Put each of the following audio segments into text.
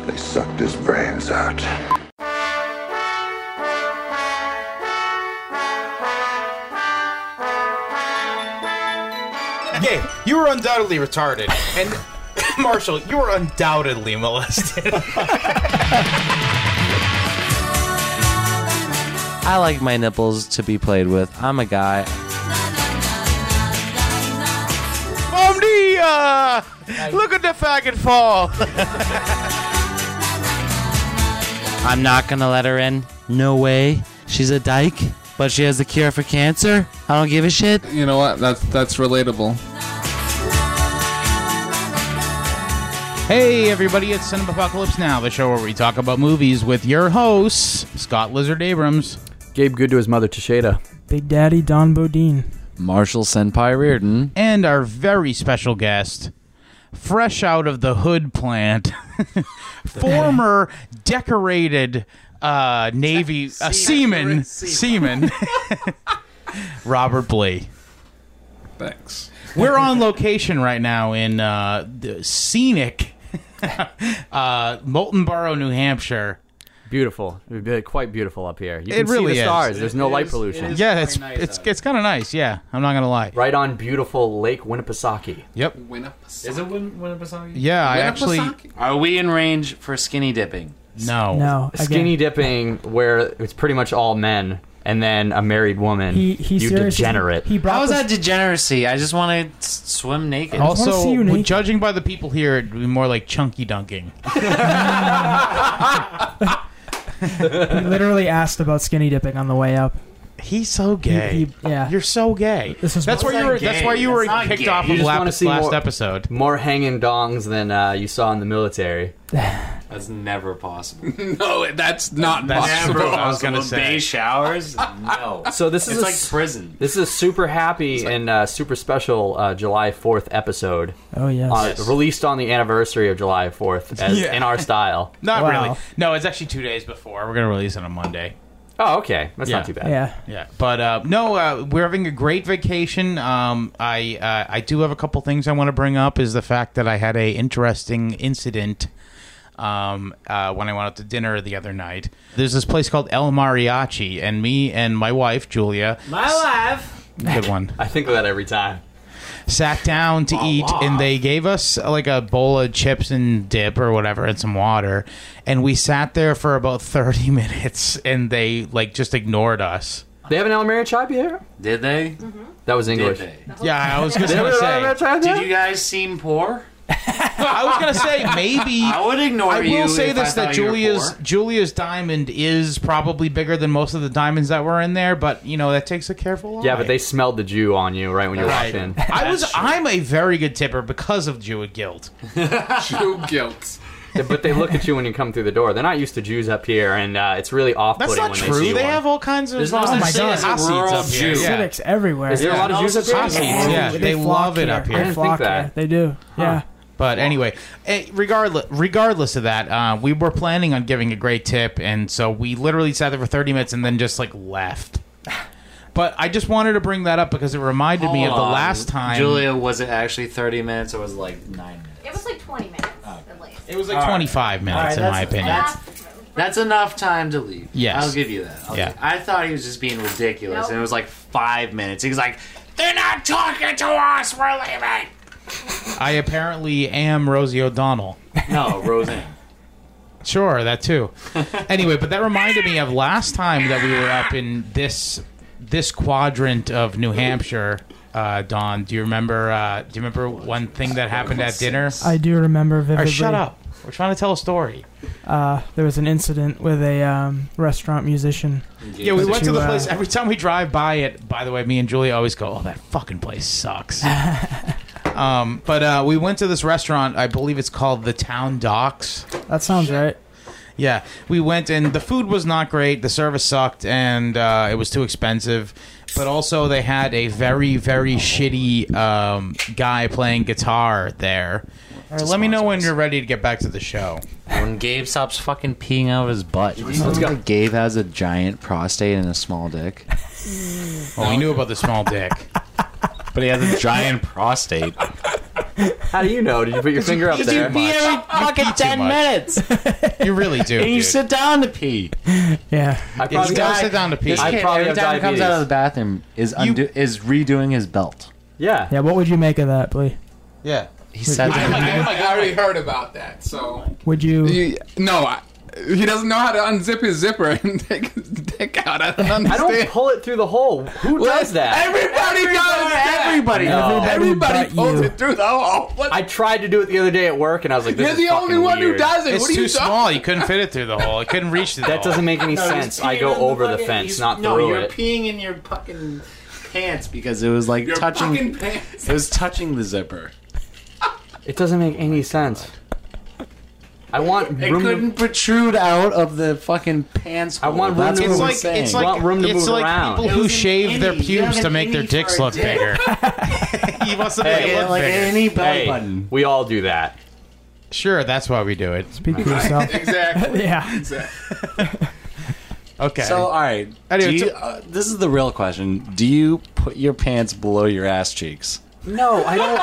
They sucked his brains out. Gabe, you were undoubtedly retarded, and Marshall, you were undoubtedly molested. I like my nipples to be played with. I'm a guy. Look at the faggot fall. I'm not gonna let her in. No way. She's a dyke, but she has the cure for cancer. I don't give a shit. You know what? That's relatable. Hey everybody, it's Cinema Apocalypse Now, the show where we talk about movies with your hosts, Scott Lizard Abrams, Gabe Good to his mother, Tasheda. Big Daddy Don Bodine. Marshall Senpai Reardon. and our very special guest, fresh out of the hood plant, former decorated Navy seaman, Robert Blee. Thanks. We're on location right now in the scenic Molten Borough, New Hampshire. Beautiful. Quite beautiful up here. You It can really see the is. stars. There's no light pollution. Yeah, it's kind of nice. Yeah, I'm not gonna lie. Right on beautiful Lake Winnipesaukee. Yep. Is it Winnipesaukee? Yeah, I actually Are we in range for skinny dipping? no. No, Skinny dipping where it's pretty much all men and then a married woman. He you seriously, degenerate. He brought How is this- that degeneracy? I just want to swim naked. wanna see Also, you naked. judging by the people here, it'd be more like chunky dunking. He literally asked about skinny dipping on the way up. He's so gay. Yeah. You're so gay. This is That's why you were. That's why you were kicked off You of just wanna last see more- episode. More hanging dongs than you saw in the military. That's never possible. No, that's not That's possible. never what I was gonna say. Bay showers? No. So this is It's like prison. This is a super happy and super special July 4th episode. Oh, yes. Released on the anniversary of July 4th in our style. Not Wow. really. No, it's actually 2 days before. We're gonna release it on Monday. Oh, okay. That's Yeah. not too bad. Yeah. Yeah, but no, we're having a great vacation. I do have a couple things I want to bring up. Is the fact that I had a interesting incident when I went out to dinner the other night. There's this place called El Mariachi, and me and my wife Julia, My life. good one, I think of that every time. sat down to eat, and they gave us like a bowl of chips and dip or whatever and some water, and we sat there for about 30 minutes, and they like just ignored us. They have an El Mariachi here? Did they? That was English. Did they? Yeah, I was just They have gonna an say. El Mariachi there? Did you guys seem poor? I was gonna say maybe. I would ignore I you. will say if this: I that thought you were poor. Julia's diamond is probably bigger than most of the diamonds that were in there, but you know that takes a careful eye. Yeah, but they smelled the Jew on you right when you walked in. I'm a very good tipper because of Jew guilt. True guilt. But they look at you when you come through the door. They're not used to Jews up here, and it's really off-putting That's not when true. they see They one. have all kinds of. There's no Oh such my thing God. as a Hasids rural up here. Jew. Yeah. Civics everywhere. Is there a lot of Jews up here? Hasids, yeah, they flock love it up here. I They didn't flock think that. here. They do. Yeah. But anyway, regardless of that, we were planning on giving a great tip, and so we literally sat there for 30 minutes and then just like left. But I just wanted to bring that up because it reminded me of the last time. Julia, was it actually 30 minutes or was it like 9 minutes? It was like 20 minutes at least. It was like 25 minutes, in my opinion. That's enough time to leave. Yes. I'll give you that. Yeah. I thought he was just being ridiculous, Nope. and it was like 5 minutes. He was like, "They're not talking to us. We're leaving." I apparently am Rosie O'Donnell. No, Roseanne. Sure, that too. Anyway, but that reminded me of last time that we were up in this quadrant of New Hampshire. Don, do you remember one thing that happened at dinner? I do remember vividly. Or shut up. We're trying to tell a story. There was an incident with a restaurant musician. Yeah, we went to the To, place. Every time we drive by it, by the way, me and Julia always go, "Oh, that fucking place sucks." But we went to this restaurant. I believe it's called the Town Docks. That sounds right. Yeah, we went and the food was not great. The service sucked, and it was too expensive. But also, they had a very, very shitty guy playing guitar there. All right, let me know when you're ready to get back to the show. When Gabe stops fucking peeing out of his butt. Let's go. Gabe has a giant prostate and a small dick. Well, we knew about the small dick. But he has a giant prostate. How do you know? Did you put your finger up You there? pee every fucking too 10 much. minutes. You really do. And you dude. sit down to pee. Yeah. I You probably gotta sit down to pee. This I kid, probably every have time he comes out of the diabetes. bathroom is redoing his belt. Yeah. Yeah, what would you make of that, Blee? Yeah. He said I already heard about that. So Would you... he doesn't know how to unzip his zipper and take his dick out. I don't understand. I don't pull it through the hole. Who does that? Everybody does that. Everybody. No. Everybody but pulls you. it through the hole. What? I tried to do it the other day at work, and I was like, "This You're is the only fucking one who weird. does it. It's What are you too small. You couldn't fit it through the hole. It couldn't reach the That hole. doesn't make any sense. I go over the fence, not through you're it. peeing in your fucking pants because it was like Your touching. fucking pants. It was touching the zipper. It doesn't make any sense. I want It room couldn't protrude out of the fucking pants. I want hole. room That's to what It's I'm like saying. it's like Want room to it's move like around. people It who was an shave their innie. You pubes have to an make their innie dicks for a look dick. bigger. He wants to make Hey, it look like bigger. any belly Hey, button. we all do that. Sure, that's why we do it. Speak for yourself. Exactly. Yeah. Exactly. Okay. So, all right. Anyway, Do you, this is the real question. Do you put your pants below your ass cheeks? No, I don't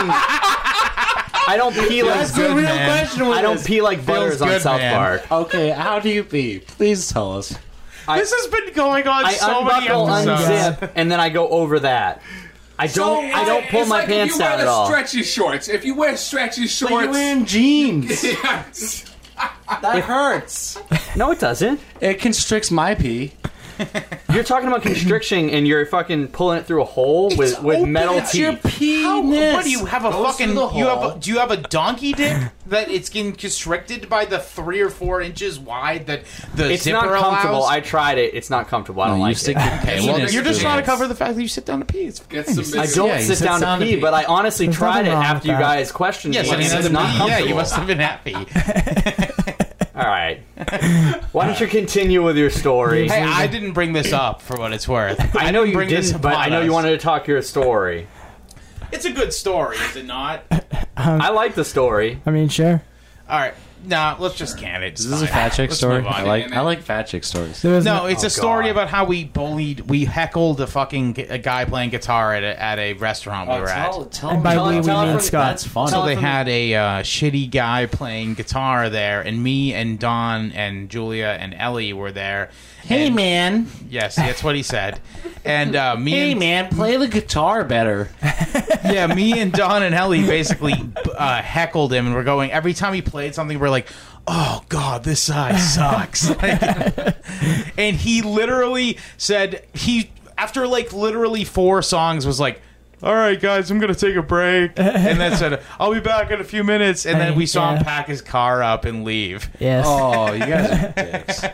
fucking. I don't pee like. That's the real man. question. I don't pee like Butters on good, South man. Park. Okay, how do you pee? Please tell us. this has been going on I so many unbuckle, episodes. unzip, and then I go over that. I don't pull it's my like pants if you down wear at all. the stretchy shorts. If you wear stretchy But shorts, you're wearing jeans. yes. That hurts. No, it doesn't. It constricts my pee. You're talking about constriction, and you're fucking pulling it through a hole with metal It's your teeth. penis. What do you have a Goes fucking? through the You have? hole. Do you have a donkey dick that it's getting constricted by the 3 or 4 inches wide that the It's zipper not comfortable. allows? I tried it. It's not comfortable. I don't you like stick it. your Okay, well, penis you're just through trying to it. cover the fact that you sit down to pee. It's Get some I don't Yeah, you sit sit down down to to pee, pee. but I honestly There's tried nothing it wrong after with you that. guys questioned yes, me. and and it's it's not yeah, comfortable. you must have been happy. All right. Why don't you continue with your story? Hey, I didn't bring this up for what it's worth. I know you bring this didn't, but I know upon you us. wanted to talk your story. It's a good story, is it not? I like the story. I mean, sure. All right, now let's just can it. Is this a fat chick Let's story? move on. I like fat chick stories. There was No, it's Oh, a story God. about how we heckled a guy playing guitar at a restaurant we were at. And by we mean Scott. That's fun. So they had a shitty guy playing guitar there, and me and Don and Julia and Ellie were there. Hey, And- man. Yes, that's what he said. And me Hey, and man, play the guitar better. yeah, me and Don and Ellie basically heckled him, and we're going every time he played something. We're like, "Oh God, this guy sucks!" Like, and he literally said after like literally 4 songs was like, "All right, guys, I'm gonna take a break," and then said, "I'll be back in a few minutes." And then we saw him Yeah. pack his car up and leave. Yes. Oh, you guys are dicks.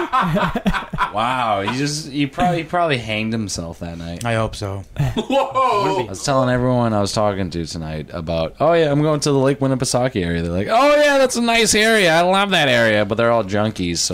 Wow, he probably hanged himself that night. I hope so. Whoa! I was telling everyone I was talking to tonight about, oh yeah, I'm going to the Lake Winnipesaukee area. They're like, oh yeah, that's a nice area. I love that area, but they're all junkies. So,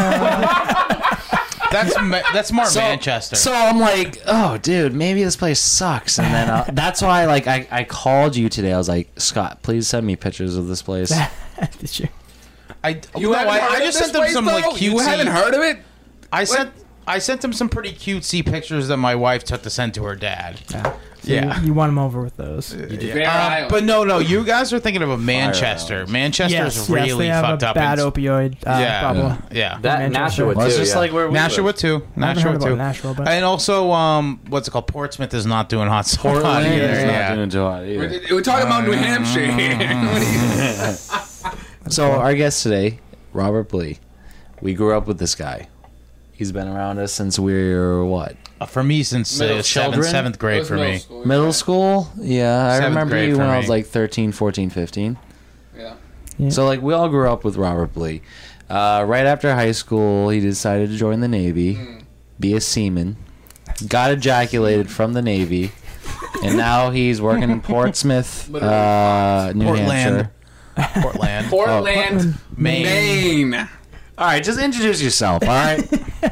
That's more Manchester. so I'm like, oh dude, maybe this place sucks. And then that's why I called you today. I was like, Scott, please send me pictures of this place. Did you? I just sent them some like cutesy. You haven't heard of it? I sent him some pretty cutesy pictures that my wife took to send to her dad. Yeah. You won him over with those. Bear Island. But no, you guys are thinking of a Manchester. Manchester's really they have fucked a up. bad in- opioid problem. yeah. That Manchester. Nashua Well, it's too. just Yeah. like where we Nashua live. too. I haven't Nashua heard about too. Nashua, but And also, what's it called? Portsmouth is not doing hot sauce. Portland either. is Yeah. not doing too hot either. We're talking about New Hampshire here. So our guest today, Robert Blee. We grew up with this guy. He's been around us since we were what? For me, since Middle children? seventh grade for me. Middle school? Yeah, I 7th remember grade you for when I me. was like 13, 14, 15. Yeah. Yeah. So like we all grew up with Robert Blee. Right after high school, he decided to join the Navy, be a seaman, got ejaculated from the Navy, and now he's working in Portsmouth, New Hampshire. Portland. Portland, Maine. Maine. All right, just introduce yourself. All right.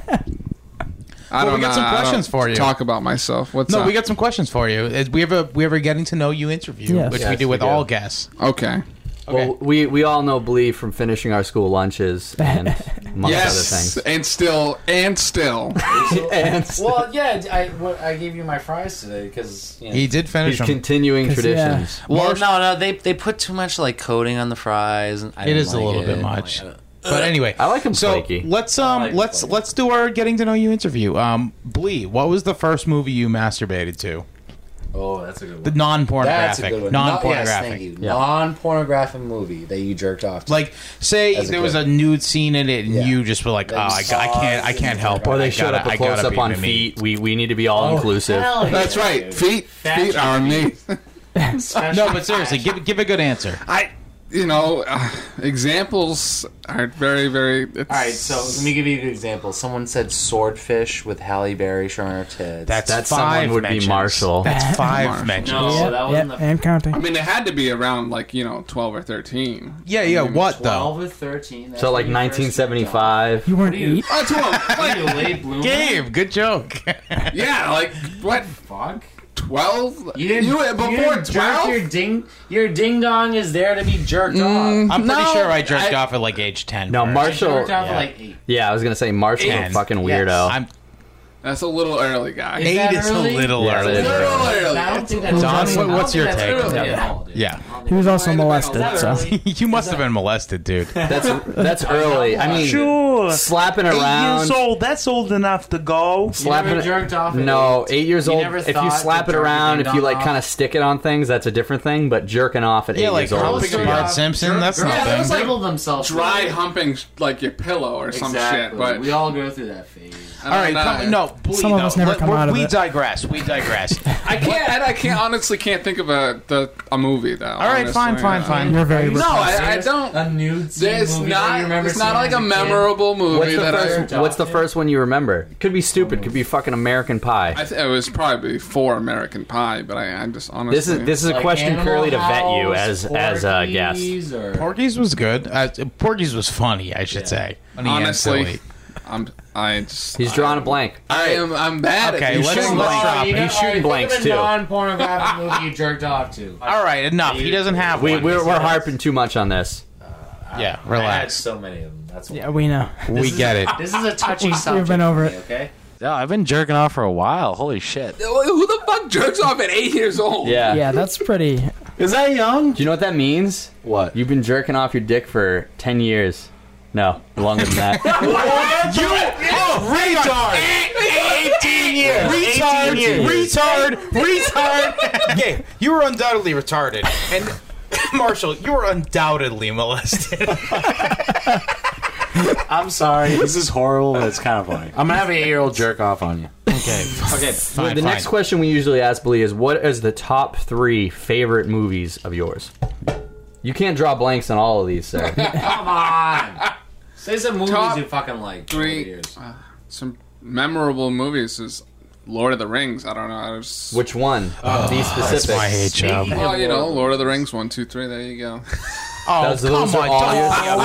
I Well, don't we got some know. I questions don't for you. Talk about myself. What's No, up? we got some questions for you. We have a getting to know you interview, Yes. which we Yes, do with we do. all guests. Okay. Okay. Well, we all know Blee from finishing our school lunches, and amongst Yes, other things. and still. Well, yeah, I gave you my fries today because He did finish He's them. continuing 'Cause, traditions. Well, no, they put too much like coating on the fries. And I It didn't is a like little bit it. much. But anyway, I like him so flaky. let's like let's flaky. let's do our getting to know you interview. Blee, what was the first movie you masturbated to? Oh, that's a good one. The non-pornographic. That's a good one. Non-pornographic. Yes, thank you. Yeah. Non-pornographic movie that you jerked off to. Like, say As a there was kid. a nude scene in it, and Yeah. you just were like, "Oh, That you I saw can't it, help it." Or I they showed up gotta- a close I gotta up be on me. feet. We need to be all inclusive. Hell yeah. That's right. Feet are me. No, but seriously, give a good answer. Examples are very, very. All right, so let me give you a good example. Someone said swordfish with Halle Berry showing her tits. That's That five someone would mentions. be Marshall. That's five Marshall. mentions. No, Yep, that wasn't yep, the and counting. I mean, it had to be around 12 or 13. Yeah. What though? 12 or 13. So like 1975. You weren't 8? Oh, to him. Like, You late bloomer? Gabe, good joke. yeah, like what? Fuck. 12? You didn't before jerk 12? your ding dong is there to be jerked off. I'm pretty No, sure I jerked I- off at like age 10. No, first. Marshall. Jerked off at like 8. Yeah, I was gonna say Marshall, a 10. fucking weirdo. I'm That's a little early, guy. Is 8 that is early? a little Yeah, early. it is Little early. I don't think that's Don, early. what's your I don't think take? that's early at Yeah. all. Yeah. He was also molested, Is so. that early? You must have been molested, dude. That's early. I mean, Sure. slapping around. old. That's old enough to go. Slapping never jerked off at No, 8 years You old. never If you thought slap to it jerk around, your if you ding like dong kind of stick it on things, that's a different thing. But jerking off at Yeah, 8 like years old. humping is a weird. Bart Simpson. That's Girls nothing. that's like label themselves Dry early. humping your pillow or some Exactly. shit. But we all go through that phase. All right, please, Some of us never come out of we it. digress. We digress. I can't honestly can't think of a movie though. All right, fine. You're very No, I repressed. don't. A nude scene There's movie that you remember it's not seeing like as a kid. memorable movie that I. What's the first one you remember? Could be stupid. Could be fucking American Pie. It was probably before American Pie, but I just honestly. This is a Like question Animal Curly to vet you House, as a guest. Porky's, or- Porky's was good. Porky's was funny, I should say. Funny and honestly. silly. He's drawing a blank. I'm bad Okay, at these let's things. drop it. He's shooting blanks, Think of a too. non-pornographic movie you jerked off to. All right, enough. He doesn't have one. We're harping too much on this. Yeah, I had relax. so many of them. That's why. Yeah, we know. We get it. This is a touchy We've subject. been over it. Okay. Yeah, I've been jerking off for a while. Holy shit. Who the fuck jerks off at 8 years old? Yeah. Yeah, that's pretty. Is that young? Do you know what that means? What? You've been jerking off your dick for 10 years. No, longer than that. Retard! 18 years! Retard! Okay, you were undoubtedly retarded. And Marshall, you were undoubtedly molested. I'm sorry. This is horrible, but it's kind of funny. I'm gonna have an 8-year-old jerk off on you. Okay. Okay, Fine, the next fine. question we usually ask Blee is, what is the top 3 favorite movies of yours? You can't draw blanks on all of these, sir. Come on. Say some movies Top you fucking like. over the 3 years. some memorable movies is Lord of the Rings. I don't know. I was, Which one? Be specific. That's my hate job. well, Lord of the Rings 1, 2, 3. There you go. Oh, Those come are on. all Don't yours? be a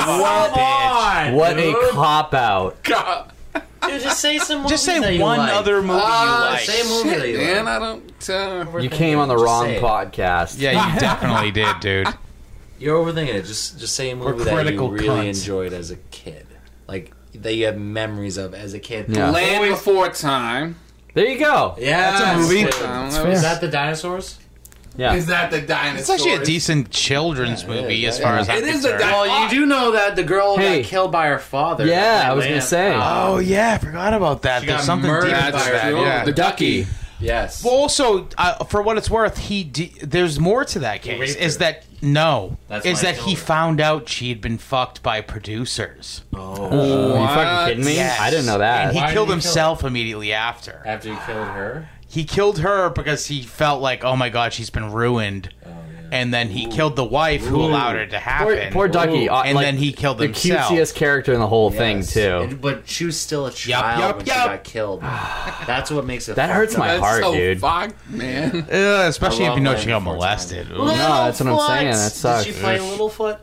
bitch. What a cop out. God. Dude, just say some movies Just say that you one like. other movie you like. Say a movie that you Man, like. I don't. You came on the Just wrong say it. podcast. Yeah, you definitely did, dude. You're overthinking it. Just say a movie We're that you critical really cunts. enjoyed as a kid. Like, that you have memories of as a kid. Yeah. Land Before Time. There you go. Yeah. That's a movie. fair. Is that the dinosaurs? Yeah. Is that the dinosaur? It's actually a decent children's movie as far as I'm It is a concerned. dinosaur. Well, you do know that the girl Hey. got killed by her father. Yeah, I was gonna say. Oh, yeah, I forgot about that. She There's got something deep murdered into by her that. children. Yeah. The ducky. Yes. Well, also, for what it's worth, there's more to that case. raped Is her. that no? That's is why that he he killed her. found out she had been fucked by producers, Are you fucking kidding me? Yes. I didn't know that. and he Why did killed he kill himself immediately after. After he killed her? He killed her because he felt like, oh my god, she's been ruined. And then he killed the wife who allowed it to happen. Poor Ducky. And like, then he killed the himself. cutest character in the whole thing, too. But she was still a child when she yup. got killed. That's what makes it That hurts fucked my up. heart, so dude. fucked, man. Especially I if you know love she got Land Before molested. Time. Ooh. No, that's what I'm saying. That sucks. Did she play Littlefoot?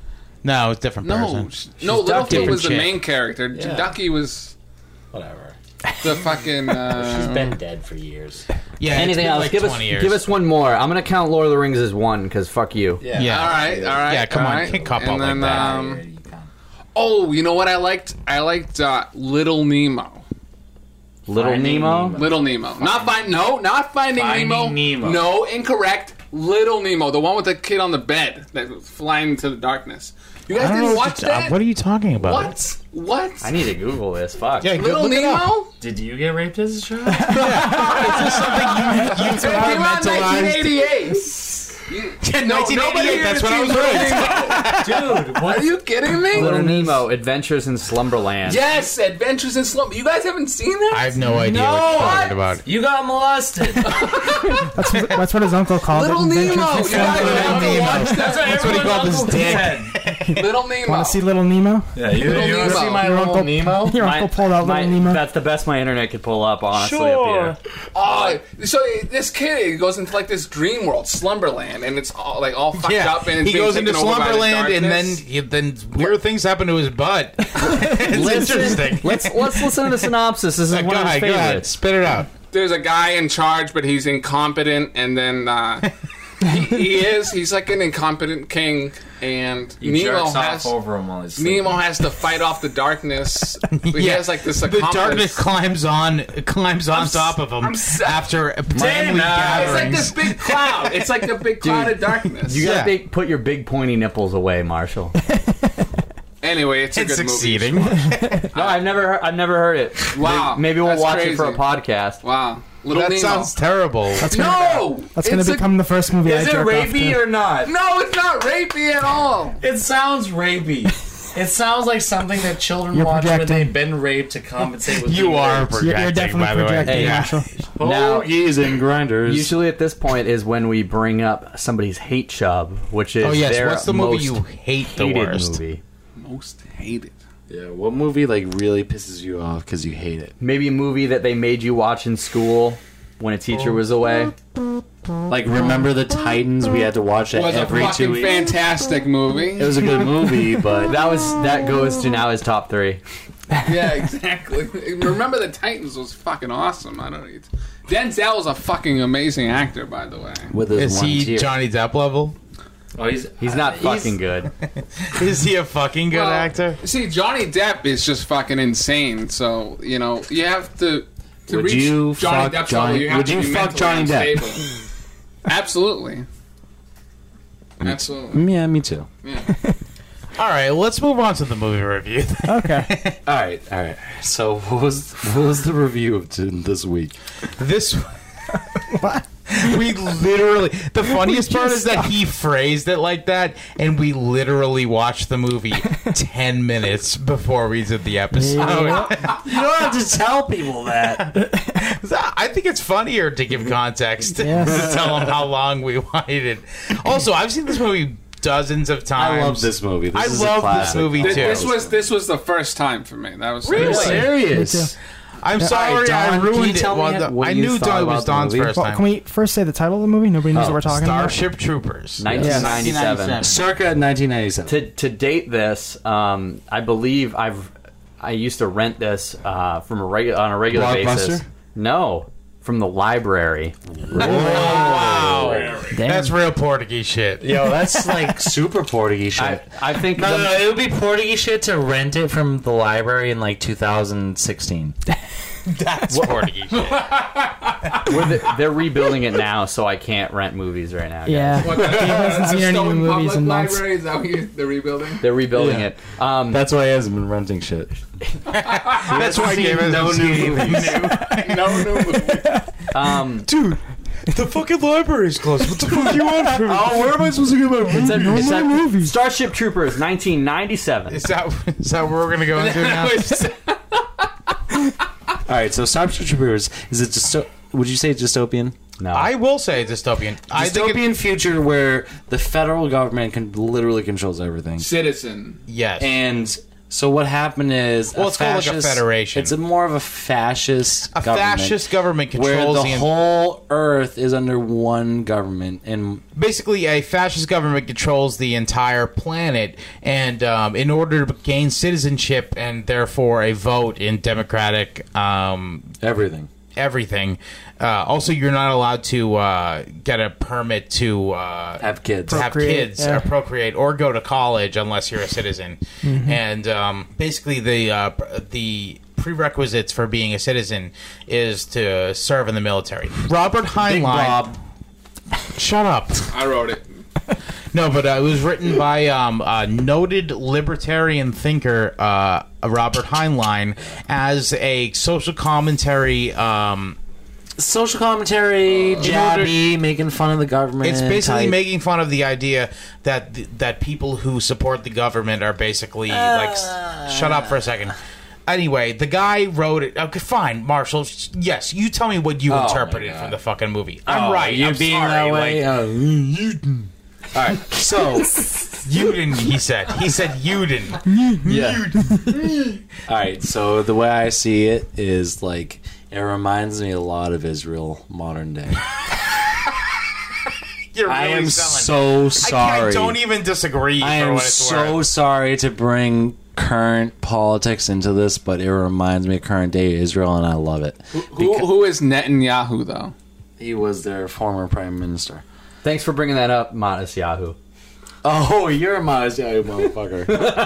No, it's a different No, person. no. Ducky. Littlefoot was the Different main character. Yeah. Ducky was Whatever. the fucking. She's been dead for years. Yeah, it's Anything been else? like give 20 years. us one more. I'm gonna count Lord of the Rings as one because fuck you. Yeah. All right. Yeah, come all on, right. kick up And all like then, that. Oh, you know what I liked? I liked Little Nemo. Little Nemo? Little Nemo. Not Finding Nemo. Nemo. No, incorrect. Little Nemo, the one with the kid on the bed that was flying into the darkness. You guys didn't watch that? What are you talking about? What? I need to Google this. Fuck. Yeah, Little look it up. Nemo? Did you get raped as a child? Is this something you It came out in 1988. nobody 1988, that's when I was raised. Dude, Are you kidding me? Little Nemo, Adventures in Slumberland. Yes, Adventures in Slumber. You guys haven't seen that? I have no idea what you're talking about. you got molested. That's what his uncle called Little it. Nemo. Adventures You in guys Slumberland. have to watch that. That's what he called his dick. Little Nemo. Want to see Little Nemo? Yeah, you Little want to see Nemo. my Your little uncle, Nemo? your uncle pulled out Little Nemo. That's the best my internet could pull up, honestly, Sure. up here. Oh, so this kid goes into like this dream world, Slumberland, and it's all fucked up. And it's he being goes into taken over by the Slumberland, and darkness. then weird things happen to his butt. It's interesting. Let's listen to the synopsis. This is one of his Go ahead, favorites. spit it out. There's a guy in charge, but he's incompetent, and then he's like an incompetent king, and Nemo has to fight off the darkness. But he has like this The accomplice. darkness climbs on top of him after family It's like gatherings. this big cloud. It's like the big cloud of darkness. You gotta Yeah. put your big pointy nipples away, Marshall. Anyway, it's a It's good succeeding. movie. No, I've never heard it. Wow, Maybe we'll that's watch crazy. it for a podcast. Wow, Little That Nemo. sounds terrible. That's No, going to become the first movie I Is it jerk off rapey to. or not? No, it's not rapey at all. It sounds rapey. It sounds like something that children You're watch when projecting. they've been raped to compensate with You being are raped. projecting, You're definitely by the way. projecting, Hey, Marshall. Now, Hoagies and grinders. usually at this point is when we bring up somebody's hate chub, which is Oh yes, their what's the movie most you hate the hated worst? movie. Most hated. Yeah, what movie really pisses you off because you hate it? Maybe a movie that they made you watch in school when a teacher was away. Like, Remember the Titans? We had to watch It it was a every 2 fucking weeks. fantastic movie. It was a good movie, but That goes to now his top 3. Yeah, exactly. Remember the Titans was fucking awesome. I don't know. Denzel was a fucking amazing actor, by the way. with his Is one he tear. Johnny Depp level? Oh, He's not fucking good. Is he a fucking good Well, actor? See, Johnny Depp is just fucking insane. So you know you have to Would reach you Johnny fuck Depp's level. Johnny- You have would to you be fuck mentally Johnny Depp? unstable. Absolutely. Absolutely. Yeah, me too. Yeah. All right, let's move on to the movie review. Okay. All right. So, what was the review of this week? This we literally the funniest part is that he phrased it like that, and we literally watched the movie 10 minutes before we did the episode. You don't have to tell people that. I think it's funnier to give context Yes. to tell them how long we waited. Also, I've seen this movie dozens of times. I love this movie. This I is a love this classic. movie too. This was the first time for me. That was Really? Serious. I'm sorry Don, I can you ruined it. tell me Well, what I you knew thought it was about the Don's movie? first Well, time. can we first say the title of the movie? Nobody knows what we're talking Starship Troopers. 1997. Circa 1997. To date this, I believe I used to rent this from on a regular basis. Blockbuster? No, from the library. Wow. about. Damn. That's real Portuguese shit. Yo, that's like super Portuguese shit. I think No, the- it would be Portuguese shit to rent it from the library in like 2016. That's Portuguese shit. they're rebuilding it now, so I can't rent movies right now. guys. Yeah. What, He hasn't seen any new Stone movies Public in months. Library? Is that what they're rebuilding? They're rebuilding Yeah. it. That's why he hasn't been renting shit. That's why I gave us no new movies. No new movie. Dude, the fucking library's closed. What the fuck you want from me? Oh, where am I supposed to get my It's a Starship Troopers, 1997. Is that what we're gonna go into now? All right, so Starship Troopers, is it would you say dystopian? No, I will say dystopian. I think Dystopian future where the federal government literally controls everything. Citizen. yes. And so what happened is, Well, it's called like a federation. It's more of a fascist a government fascist government where controls the whole Earth is under one government, and basically a fascist government controls the entire planet, and in order to gain citizenship and therefore a vote in democratic everything. everything. Also, you're not allowed to get a permit to Have kids. have kids or procreate or go to college unless you're a citizen. And basically, the prerequisites for being a citizen is to serve in the military. Robert Heinlein. Bob. Shut up. I wrote it. No, but it was written by a noted libertarian thinker, Robert Heinlein, as a social commentary. Social commentary, jabby, making fun of the government. It's basically type. making fun of the idea that people who support the government are basically like. Shut up for a second. Anyway, the guy wrote it. Okay, fine, Marshall. Yes, you tell me what you interpreted from the fucking movie. I'm right. You're I'm being sorry. that way. All right, so you didn't. He said. He said you didn't. Yeah. All right. So the way I see it is like it reminds me a lot of Israel modern day. You're really I am selling so sorry. I don't even disagree. I for am what it's so worth. sorry to bring current politics into this, but it reminds me of current day Israel, and I love it. Who is Netanyahu, though? He was their former prime minister. Thanks for bringing that up, Modest Yahoo. Oh, you're a modest Yahoo motherfucker.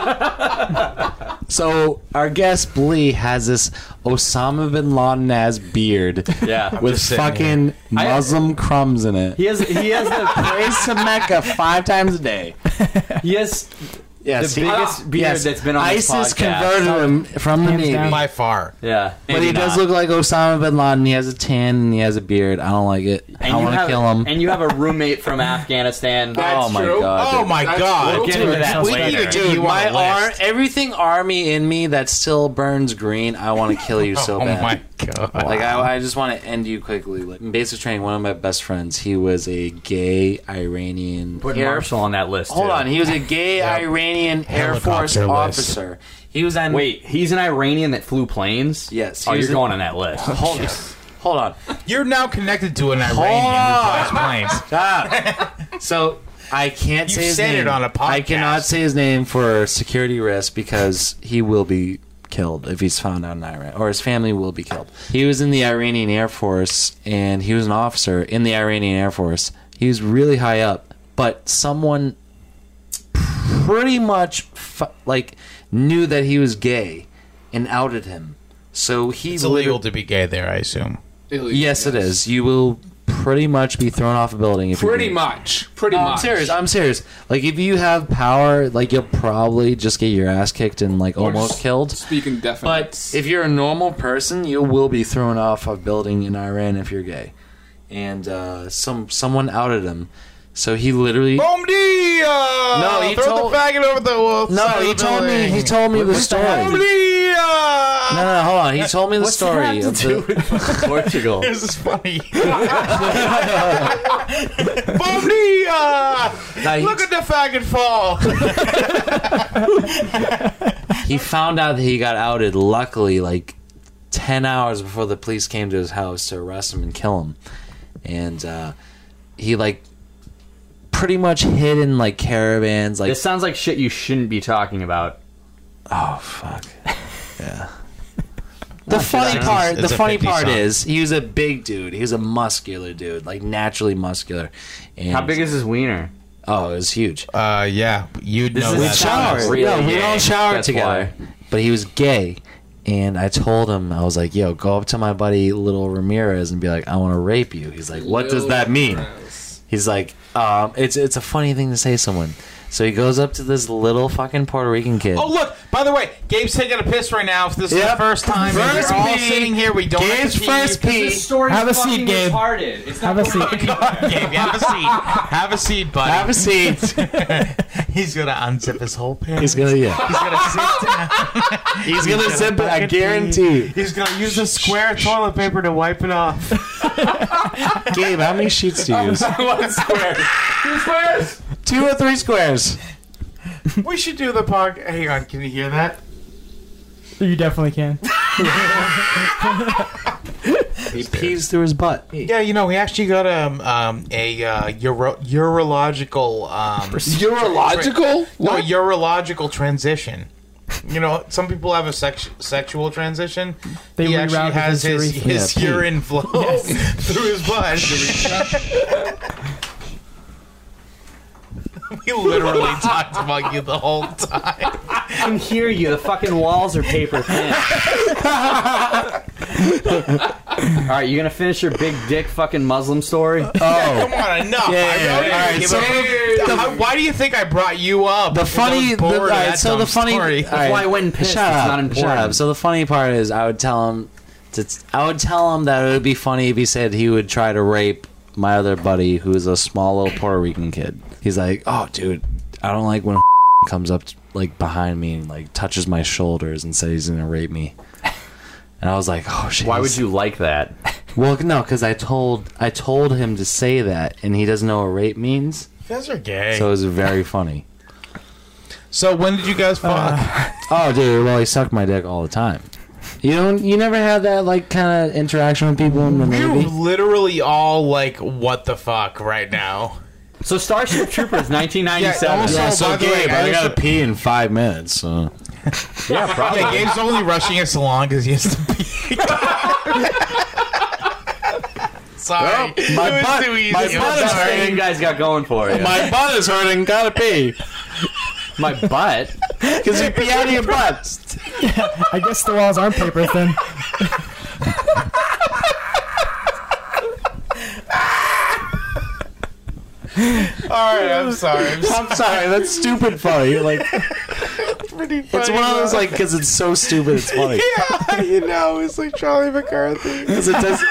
So our guest Blee has this Osama bin Laden ass beard Yeah. with just sitting fucking Muslim crumbs in it. He has Prays to Mecca 5 times a day. Yes, the biggest beard that's been on this ISIS podcast. converted him from the Hands Navy. down. By far. Yeah. But maybe he does not. look like Osama bin Laden. He has a tan and he has a beard. I don't like it. I And you want to have- kill him. And you have a roommate from Afghanistan. That's Oh my true. god. Oh dude. my god! We'll get into that we later. need to get Dude, you on my a list. everything army in me that still burns green. I want to kill you so Oh bad. my god! Like I just want to end you quickly. Like in basic training, one of my best friends, he was a gay Iranian. Put Marshall on that list. Hold too. on, he was a gay Iranian Air Force Helicopter list. officer. He was on. Wait, he's an Iranian that flew planes? Yes, Oh, he was you're going on that list. Hold on. You're now connected to an Iranian who flies planes. Stop. So I can't You say his said name. it on a podcast. I cannot say his name for security risk because he will be killed if he's found out in Iran, or his family will be killed. He was in the Iranian Air Force, and he was an officer in the Iranian Air Force. He was really high up, but someone pretty much knew that he was gay and outed him. So he It's illegal to be gay there, I assume. Yes, it is. You will pretty much be thrown off a building if Pretty you're gay. much. Pretty No, much. I'm serious. Like, if you have power, like, you'll probably just get your ass kicked and, like, almost killed. Speaking definitely. But if you're a normal person, you will be thrown off a building in Iran if you're gay. And someone outed him. So he literally... Boom dee! No, he throw told- the faggot over the wall. No, he told me. He told me the story. Boom dee! No, hold on. He told me the story of the Portugal. This is funny. Boom dee! Look at the faggot fall. He found out that he got outed, luckily, like 10 hours before the police came to his house to arrest him and kill him. And he, like, pretty much hid in, like, caravans. Like, This sounds like shit you shouldn't be talking about. oh, fuck. Yeah. The funny It's part, a the funny 50 part song. is he was a big dude. He was a muscular dude, like naturally muscular. And, How big is his wiener? Oh, it was huge. Yeah, you'd know is- that. we showered. Showered. really No, we gay. don't shower That's together. But he was gay. And I told him, I was like, yo, go up to my buddy Little Ramirez and be like, I want to rape you. He's like, what does that mean? He's like, it's a funny thing to say to someone. So he goes up to this little fucking Puerto Rican kid. Oh, look, by the way, Gabe's taking a piss right now. If this is Yep. the first time, and First we're all pee. sitting here, we don't Gabe's have to pee. first pee. Have a seat, Gabe. Have a seat. Gabe, have a seat. Have a seat, buddy. Have a seat. He's gonna unzip his whole pants. He's gonna, yeah. He's gonna sit down. He's gonna zip it, I guarantee. He's gonna use a square toilet paper to wipe it off. Gabe, how many sheets do you use? One square. 2 squares. 2 or 3 squares. We should do the podcast. Hang on, can you hear that? You definitely can. He pees through his butt. Yeah, you know, we actually got urological Urological? no, urological transition. You know, some people have a sexual transition. They He actually rerouted has his his urethra. urine flow through his butt. We literally talked about you the whole time. I can hear you. The fucking walls are paper thin. All right, you gonna finish your big dick fucking Muslim story? Come on, enough. All right, so Why do you think I brought you up? the funny, Because I was bored of that so the dumb funny, story. all right, why I went and pissed. Shut It's up, not important. shut up. So the funny part is, I would tell him that it would be funny if he said he would try to rape my other buddy, who is a small little Puerto Rican kid. He's like, "Oh, dude, I don't like when comes up like behind me and like touches my shoulders and says he's gonna rape me." And I was like, "Oh shit." Why would you like that? Well, no, because I told him to say that, and he doesn't know what rape means. You guys are gay. So it was very funny. So when did you guys fuck? Oh, dude, well, he sucked my dick all the time. You never had that like kind of interaction with people in the We're Navy? literally all like, what the fuck right now? So Starship Troopers, 1997. Yeah, also- Yeah, by so the way, Gabe, I I gotta should- pee in 5 minutes. So. Yeah, probably. Yeah, Gabe's only rushing us along because he has to pee. Sorry. my It was butt- too easy. my I'm butt is sorry. What you guys got going for you? My butt is hurting. Gotta pee. My butt. Because you pee out of your butt. I guess the walls aren't paper thin. All right, I'm sorry. I'm sorry. That's stupid funny. Like Pretty it's one of those like because it's so stupid. It's funny. Yeah, you know, it's like Charlie McCarthy. Because it does.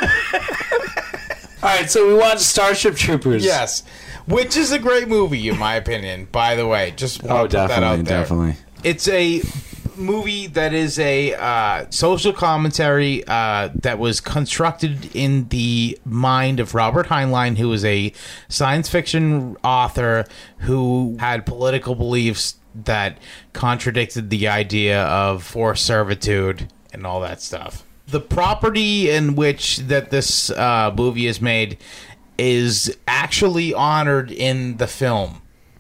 All right, so we watched Starship Troopers. Yes, which is a great movie in my opinion. By the way, just want Oh, to put that out there. definitely. It's a movie that is a social commentary that was constructed in the mind of Robert Heinlein, who was a science fiction author who had political beliefs that contradicted the idea of forced servitude and all that stuff. The property in which that this movie is made is actually honored in the film.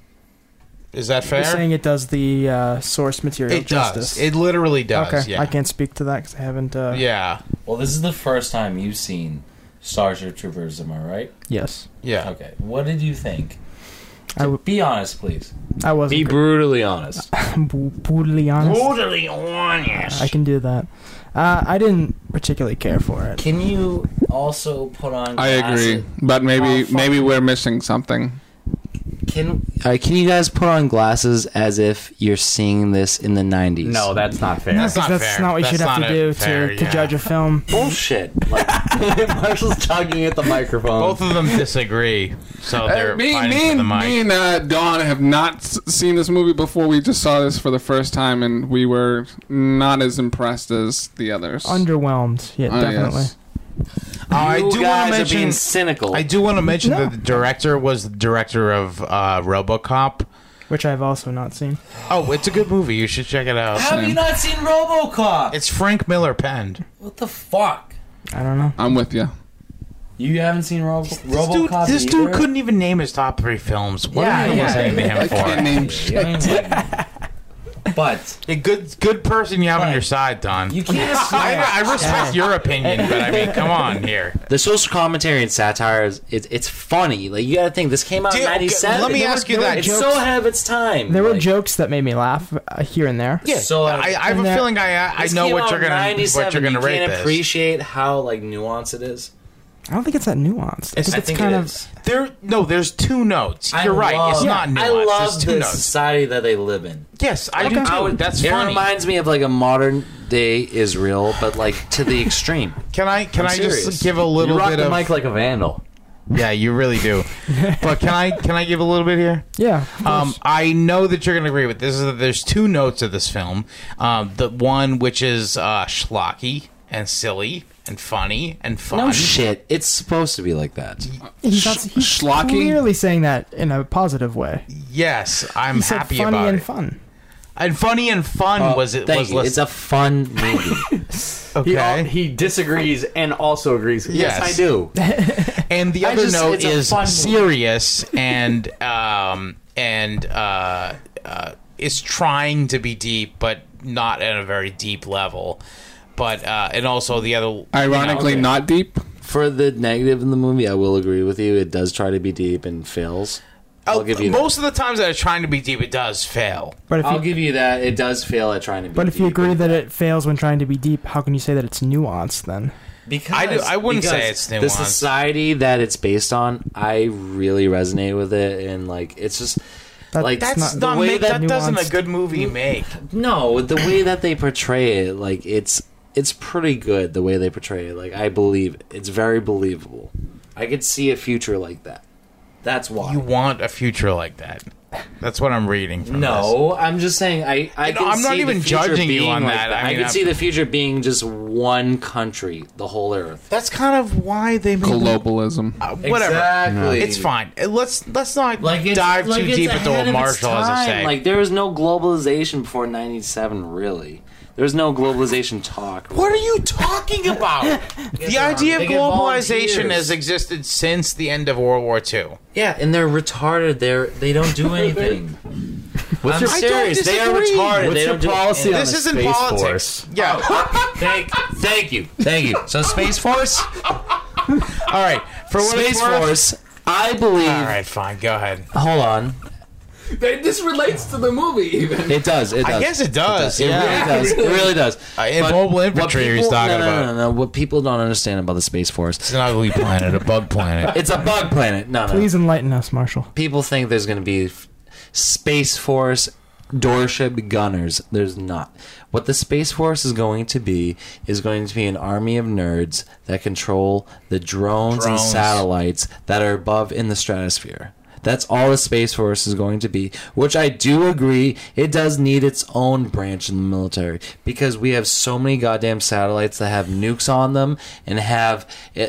Is that fair? You're saying it does the source material It justice. does. It literally does. Okay, Yeah. I can't speak to that because I haven't. Yeah. Well, this is the first time you've seen Starship Troopers, am I right? Yes, Yeah. Okay. What did you think? I w- Be honest, please. I wasn't Be brutally honest. brutally honest. Brutally honest. I can do that. I didn't particularly care for it. Can you also put on? I agree, glasses? but Oh, fuck. maybe we're missing something. Can you guys put on glasses as if you're seeing this in the 90s? No, that's not fair. That's not That's fair. not what you That's should have not to do fair, to yeah. judge a film. bullshit. Like, Marshall's tugging at the microphone. Both of them disagree, so they're Me fighting for the mic. and Dawn have not seen this movie before. We just saw this for the first time, and we were not as impressed as the others. Underwhelmed. Yeah, Oh, definitely. yes. I you do want guys to are mention. being cynical. I do want to mention No. that the director was the director of RoboCop. Which I've also not seen. Oh, it's a good movie. You should check it out. How have you not seen RoboCop? It's Frank Miller penned. What the fuck? I don't know. I'm with you. You haven't seen RoboCop? This dude either? couldn't even name his top 3 films. What Yeah, are you yeah. listening to I him can't for? name shit. But A good person you have on your side, Don. you can't. I respect your opinion, but I mean, come on here. The social commentary and satire it's funny. Like you got to think this came out in Dude, '97. let me ask you that. It's so ahead of its time. There were Like, jokes that made me laugh here and there. Yeah, So, I have a and that- feeling I this know came what out you're in gonna 97. You rate can't this. appreciate how like nuanced it is. I don't think it's that nuanced. I think it's kind of. There's 2 notes. You're right. It's not nuanced. I love There's 2 the notes. society that they live in. Yes, I do too. That's It funny. reminds me of like a modern day Israel, but like to the extreme. Can I serious. just give a You little rock bit the of mic like a vandal. Yeah, you really do. But can I give a little bit here? Yeah. of course. I know that you're going to agree with this. Is that there's 2 notes of this film. The one which is schlocky and silly and funny and fun. No shit. It's supposed to be like that. he's schlocky? clearly saying that in a positive way. Yes, I'm He said happy funny about and it. fun. And funny and fun was it? Thank Was you. It's a fun movie. okay. He disagrees and also agrees. Yes. Yes, I do. And the I other just- note it's a is fun movie. serious and is trying to be deep, but not at a very deep level. But and also the other, Ironically, not deep. For the negative in the movie, I will agree with you. It does try to be deep and fails. I'll give you that. Most of the times that it's trying to be deep, it does fail. But if I'll you, give you that. It does fail at trying to be but deep. if you agree that it fails when trying to be deep, how can you say that it's nuanced then? Because I wouldn't say because it's nuanced. The society that it's based on, I really resonate with it, and like it's just like That's the not way make, that doesn't a nuanced. good movie make. No, the way that they portray it, like it's pretty good. The way they portray it, like I believe it's very believable. I could see a future like that. That's why. You want a future like that. That's what I'm reading from this. No, I'm just saying I You know, can I'm not see even the future judging you being on like that. I I mean, can I'm- see the future being just one country, the whole earth. That's kind of why they made Globalism. whatever. Exactly. It's fine. Let's not Like dive too it's deep into ahead what of its Marshall has to time. say. Like there was no globalization before '97. Really, there was no globalization talk. What are you talking about? The idea of They get globalization volunteers. has existed since the end of World War II. Yeah, and they're retarded. They don't do anything. I'm your- serious. They are disagree. retarded. What's they your don't do policy anything. on This the isn't Space politics. Force? Yeah. Thank you. So Space Force, All right. For what Space it's worth. Force. I believe. All right. Fine. Go ahead. Hold on. This relates to the movie, even. It does. It does. I guess it does. It Yeah. really does. It really does. In But mobile what infantry, he's people- talking no, about. No. What people don't understand about the Space Force, It's an ugly planet, a bug planet. it's a bug planet. No. Please enlighten us, Marshall. People think there's going to be Space Force doorship gunners. There's not. What the Space Force is going to be an army of nerds that control the drones and Drones. satellites that are above in the stratosphere. That's all the Space Force is going to be, which I do agree, it does need its own branch in the military because we have so many goddamn satellites that have nukes on them and have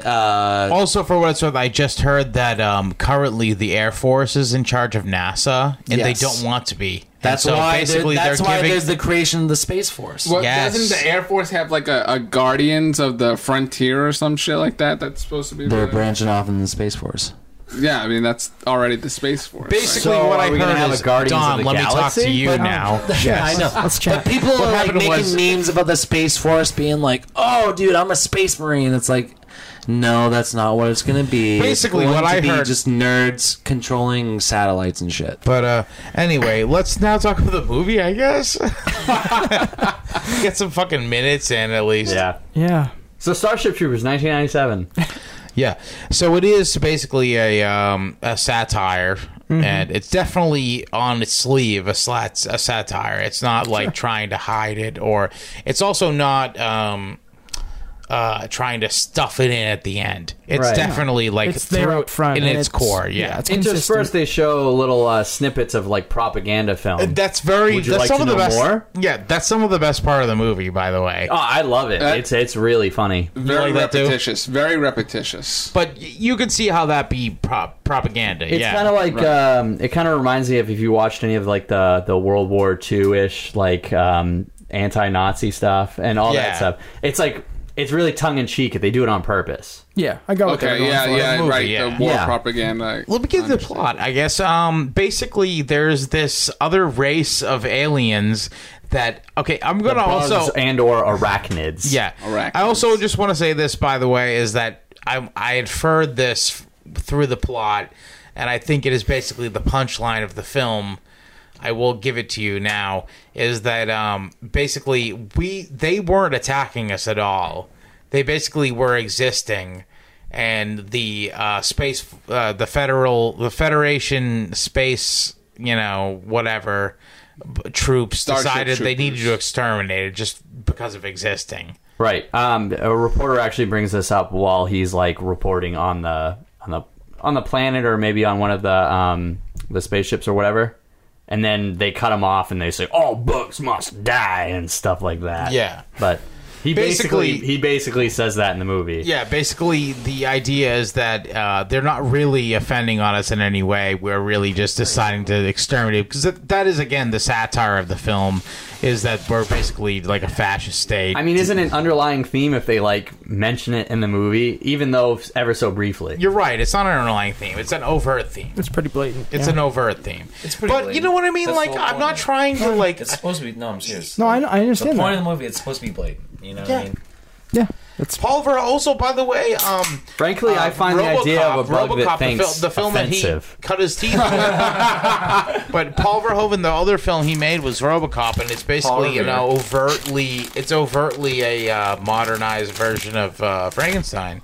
Also, for what it's worth, I just heard that currently the Air Force is in charge of NASA, and they Yes. don't want to be. that's And so why basically that's they're why giving. there's the creation of the Space Force. What, Yes. Doesn't the Air Force have like a Guardians of the Frontier or some shit like that? That's supposed to be. They're the- branching off in the Space Force. Yeah, I mean that's already the Space Force. Basically, So what are I we gonna heard have is, a Guardians of Don, the let me talk to Galaxy? you But- now. Yeah, I know. Let's chat. But people are like happened making was- memes about the Space Force being like, "Oh, dude, I'm a Space Marine." It's like, no, that's not what it's gonna be. Basically, it's going what to I be heard- just nerds controlling satellites and shit. But anyway, let's now talk about the movie, I guess. Get some fucking minutes in at least. Yeah. Yeah. So Starship Troopers, 1997. Yeah. So it is basically a satire, and it's definitely on its sleeve a satire. It's not like trying to hide it, or it's also not trying to stuff it in at the end. It's Right. definitely like It's there through up front. in and its core. Yeah. it's consistent. Interspersed, they show little snippets of like propaganda film. That's very. Would you that's like some to of the know best. more? Yeah, that's some of the best part of the movie, by the way. Oh, I love it. It's really funny. Very like that too? repetitious. Very repetitious. But you can see how that be propaganda. It's yeah. kind of like it kind of reminds me of if you watched any of like the World War II ish like anti-Nazi stuff and all Yeah. that stuff. It's like it's really tongue in cheek. They do it on purpose. Yeah, I got what they were Okay, going yeah, for. yeah, movie, right. yeah. The war Yeah. propaganda. Let me give the plot, I guess. Basically, there's this other race of aliens that. Okay, I'm gonna Bugs also. and or arachnids. Yeah. Arachnids. I also just want to say this, by the way, is that I inferred this through the plot, and I think it is basically the punchline of the film. I will give it to you now. Is that basically they weren't attacking us at all. They basically were existing, and the the Federation space, whatever troops Starship decided they Troopers. needed to exterminate it just because of existing. Right. A reporter actually brings this up while he's like reporting on the planet or maybe on one of the spaceships or whatever. And then they cut him off and they say, "All bugs must die" and stuff like that. Yeah. But He basically says that in the movie. Yeah, basically the idea is that they're not really offending on us in any way. We're really just deciding to exterminate, because that is, again, the satire of the film, is that we're basically like a fascist state. I mean, isn't it an underlying theme if they like mention it in the movie, even though ever so briefly? You're right. It's not an underlying theme. It's an overt theme. It's pretty blatant. It's an overt theme. It's pretty but blatant. you know what I mean? That's Like, the whole I'm not point. trying to like. It's supposed to be. No, I'm serious. No, I understand The point that. of the movie, it's supposed to be blatant. You know what I mean? Yeah, that's Paul Verhoeven. Also, by the way, Frankly, I find the idea of a bug that RoboCop, thinks the film offensive. that he cut his teeth. But Paul Verhoeven, the other film he made was RoboCop, and it's basically overtly a modernized version of Frankenstein.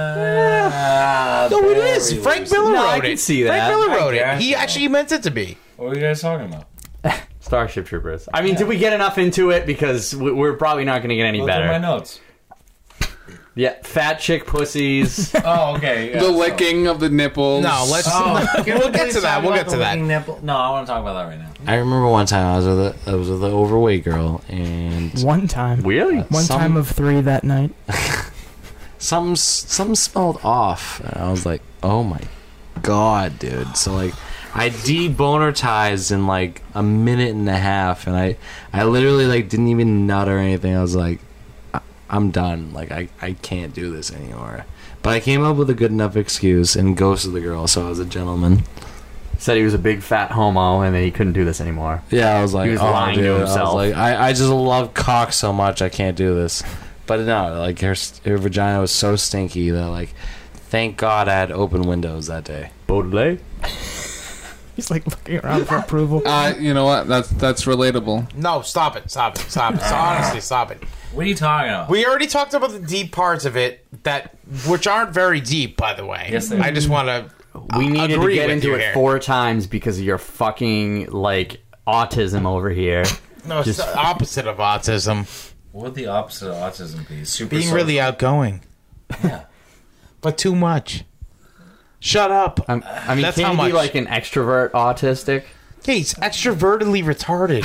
No, it is. Frank Miller No, I wrote can it. see Frank that. Miller wrote I it. guess He so. actually meant it to be. What were you guys talking about? Starship Troopers. I mean, did we get enough into it? Because we're probably not going to get any Look at my better. notes. Yeah, fat chick pussies. Oh, okay. Yeah, The licking of the nipples. No, let's. Okay, we'll get to that. We'll get to that. No, I want to talk about that right now. I remember one time I was with an overweight girl, and one time. Really? One time of 3 that night. something smelled off, and I was like, "Oh my god, dude!" So like, I debonertized in like a minute and a half, and I literally like didn't even nut or anything. I was like, I'm done. Like, I can't do this anymore. But I came up with a good enough excuse and ghosted the girl, so I was a gentleman. Said he was a big fat homo and then he couldn't do this anymore. Yeah, I was like, He was lying to dude. himself. I was like, I just love cock so much, I can't do this. But no, like, her vagina was so stinky that, like, thank God I had open windows that day. Baudelaire? He's like looking around for approval. You know what? That's relatable. No, stop it. Honestly, stop it. What are you talking about? We already talked about the deep parts of it, which aren't very deep, by the way. Yes, they are. I just want to. We needed to get into it here. 4 times because of your fucking, like, autism over here. No, it's the opposite of autism. What would the opposite of autism be? Super Being social? really outgoing. Yeah. But too much. Shut up. I mean, That's can how you much. be like an extrovert autistic? Yeah, he's extrovertedly retarded.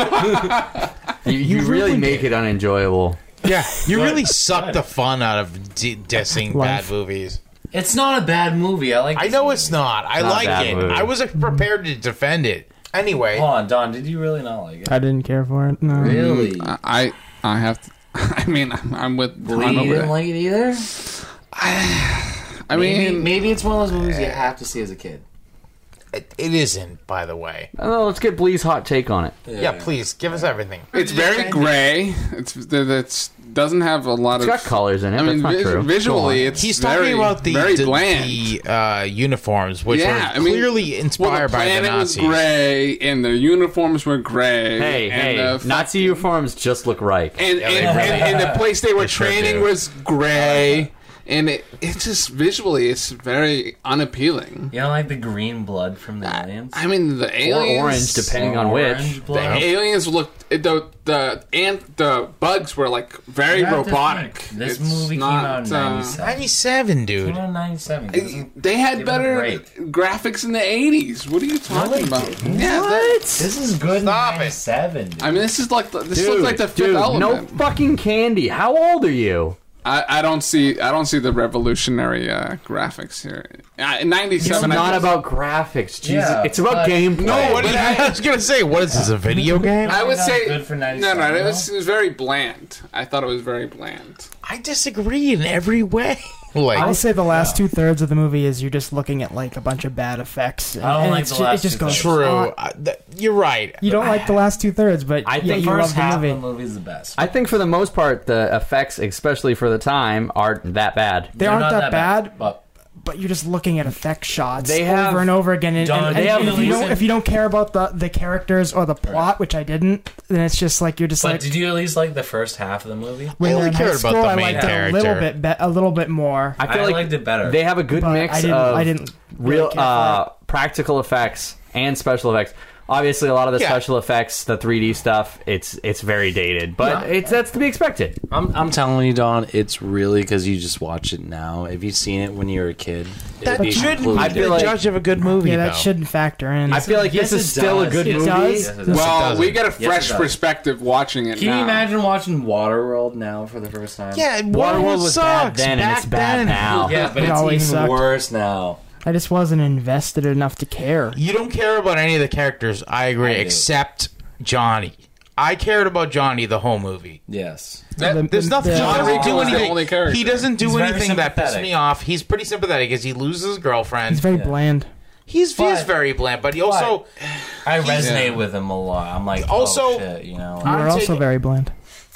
You really ruined make it unenjoyable. Yeah, you really suck the fun out of dissing Life. bad movies. It's not a bad movie. I like. I this know movie. it's not. I Not a like bad it. movie. I was prepared to defend it. Anyway, Hold on, Don. Did you really not like it? I didn't care for it. No. Really? I have to. I mean, I'm with Don You over didn't there. like it either. I mean, Maybe it's one of those movies you have to see as a kid. it isn't, by the way. Oh, let's get Blee's hot take on it. Yeah, please give us everything. it's very gray. It's doesn't have a lot It's of got colors in it. I mean, That's not true. visually, it's He's very, talking about very the bland. uniforms, which Yeah, were I mean, clearly well, inspired the by the planet was Nazis. gray, and the uniforms were gray. Hey, and Nazi uniforms just look right. and, Yeah, they and, really- and the place they were They sure training do. was gray, and it's just visually, it's very unappealing. You don't like the green blood from the aliens? I mean, the Or aliens, orange, depending on Orange which. blood? The aliens looked the bugs were like very You have to robotic. think, This It's movie came not, out in 97. 97, It dude. came out in 97. It doesn't- They had They better look great. graphics in the 80s. What are you talking about? Yeah, This is good. Stop in it. 97. Dude. I mean, this looks like the fifth Dude, no element. fucking candy. How old are you? I don't see the revolutionary graphics here. In It's '97, not about graphics. Jesus. Yeah, it's about but- gameplay. No, What I was gonna say, what is this, a video game? I would Not say good for no. 97, It was very bland. I thought it was very bland. I disagree in every way. Like, I'll say the last 2/3 of the movie is you're just looking at like a bunch of bad effects. I don't and like it's the ju- last it just goes 2/3. true. on. You're right. You don't like the last 2/3, but I yeah, think you First love half the of the movie. movie is the best. I think for the most part, the effects, especially for the time, aren't that bad. They They're aren't not that bad, but but you're just looking at effect shots They have- over and over again. And, Don, and they have if, the you reason- if you don't care about the characters or the plot, which I didn't, then it's just like you're just But like. did you at least like the first half of the movie? When I they're only in high cared about school, the I main liked it character. a little bit more. I feel I like liked it better. they have a good But mix I didn't of really real care for practical effects and special effects. Obviously, a lot of the Yeah. special effects, the 3D stuff, it's very dated, but that's to be expected. I'm telling you, Don, it's really because you just watch it now. If you've seen it when you were a kid, That shouldn't be I the feel like- judge of a good movie. Yeah, that though. shouldn't factor in. I feel like this is still a good It movie. does? Well, we get a Yes, it fresh does. perspective watching it Can now. you imagine watching Waterworld now for the first time? Yeah, Waterworld was bad sucks. then, and back it's bad then. now. Yeah, but It it's always even sucked. worse now. I just wasn't invested enough to care. You don't care about any of the characters. I agree, I do. except Johnny. I cared about Johnny the whole movie. Yes. There's nothing. He John doesn't Rico do was the anything. only character. He doesn't do He's very anything that pisses sympathetic. me off. He's pretty sympathetic because he loses his girlfriend. It's very bland. He's But- very bland, but he also. I resonate with him a lot. I'm like, Also- oh, shit, you know. You I'm were also taking- very bland.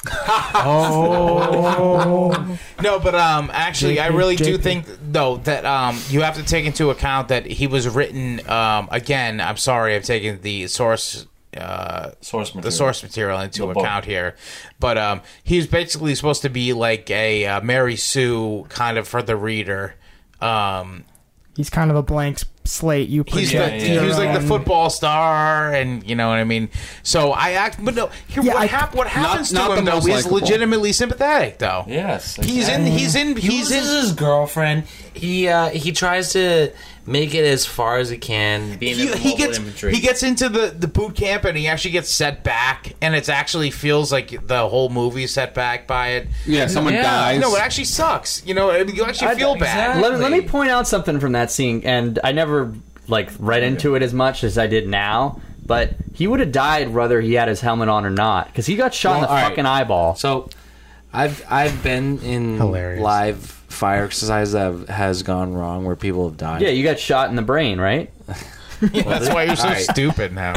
No, but actually, I really do JP. think though that you have to take into account that he was written. Again, I'm sorry, I've taken the source. Source material. The source material into The book. account here, but he was basically supposed to be like a Mary Sue kind of for the reader. He's kind of a blank slate. You He's project he your was like the own- football star, and you know what I mean. So but no, here Yeah, what happens not to him the though most is likable. legitimately sympathetic though. Yes. He's in. He He's in loses his girlfriend. He tries to make it as far as he can. Being in the he mobile gets infantry. he gets into the boot camp and he actually gets set back, and it actually feels like the whole movie is set back by it. Yeah, someone Yeah. dies. No, it actually sucks. You know, you actually feel bad. exactly. Let me point out something from that scene, and I never read into it as much as I did now. But he would have died whether he had his helmet on or not, because he got shot in the Well, all right. fucking eyeball. So, I've been in Hilarious. live fire exercise that has gone wrong where people have died. Yeah, you got shot in the brain, right? That's why you're so Alright. stupid now.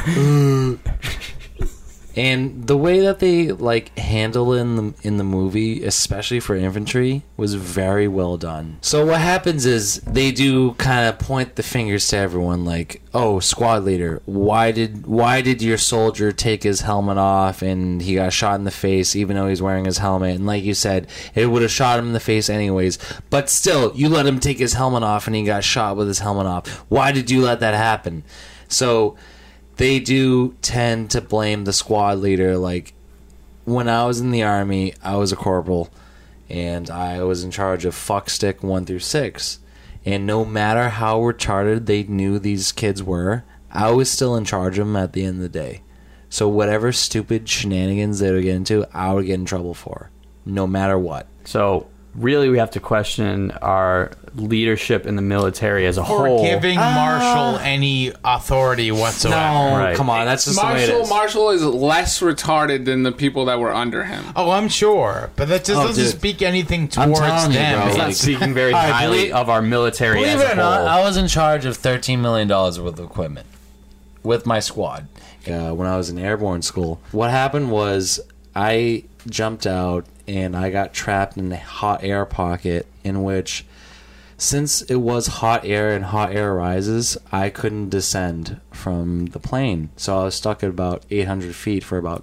And the way that they handle it in the movie, especially for infantry, was very well done. So what happens is they do kind of point the fingers to everyone, like, "Oh, squad leader, why did your soldier take his helmet off and he got shot in the face, even though he's wearing his helmet? And like you said, it would have shot him in the face anyways. But still, you let him take his helmet off and he got shot with his helmet off. Why did you let that happen?" So they do tend to blame the squad leader. Like, when I was in the Army, I was a corporal, and I was in charge of fuck stick 1 through 6. And no matter how retarded they knew these kids were, I was still in charge of them at the end of the day. So whatever stupid shenanigans they would get into, I would get in trouble for, no matter what. So really, we have to question our leadership in the military as a For whole. giving Marshall any authority whatsoever. No, Right. come on, that's just the way it is. Marshall is less retarded than the people that were under him. Oh, I'm sure, but that just Oh, doesn't dude. speak anything I'm towards telling you, them. bro, It's like- not speaking very All right, highly believe- of our military Believe as it a or not, whole. I was in charge of $13 million worth of equipment with my squad when I was in airborne school. What happened was I jumped out and I got trapped in a hot air pocket in which, since it was hot air and hot air rises, I couldn't descend from the plane. So I was stuck at about 800 feet for about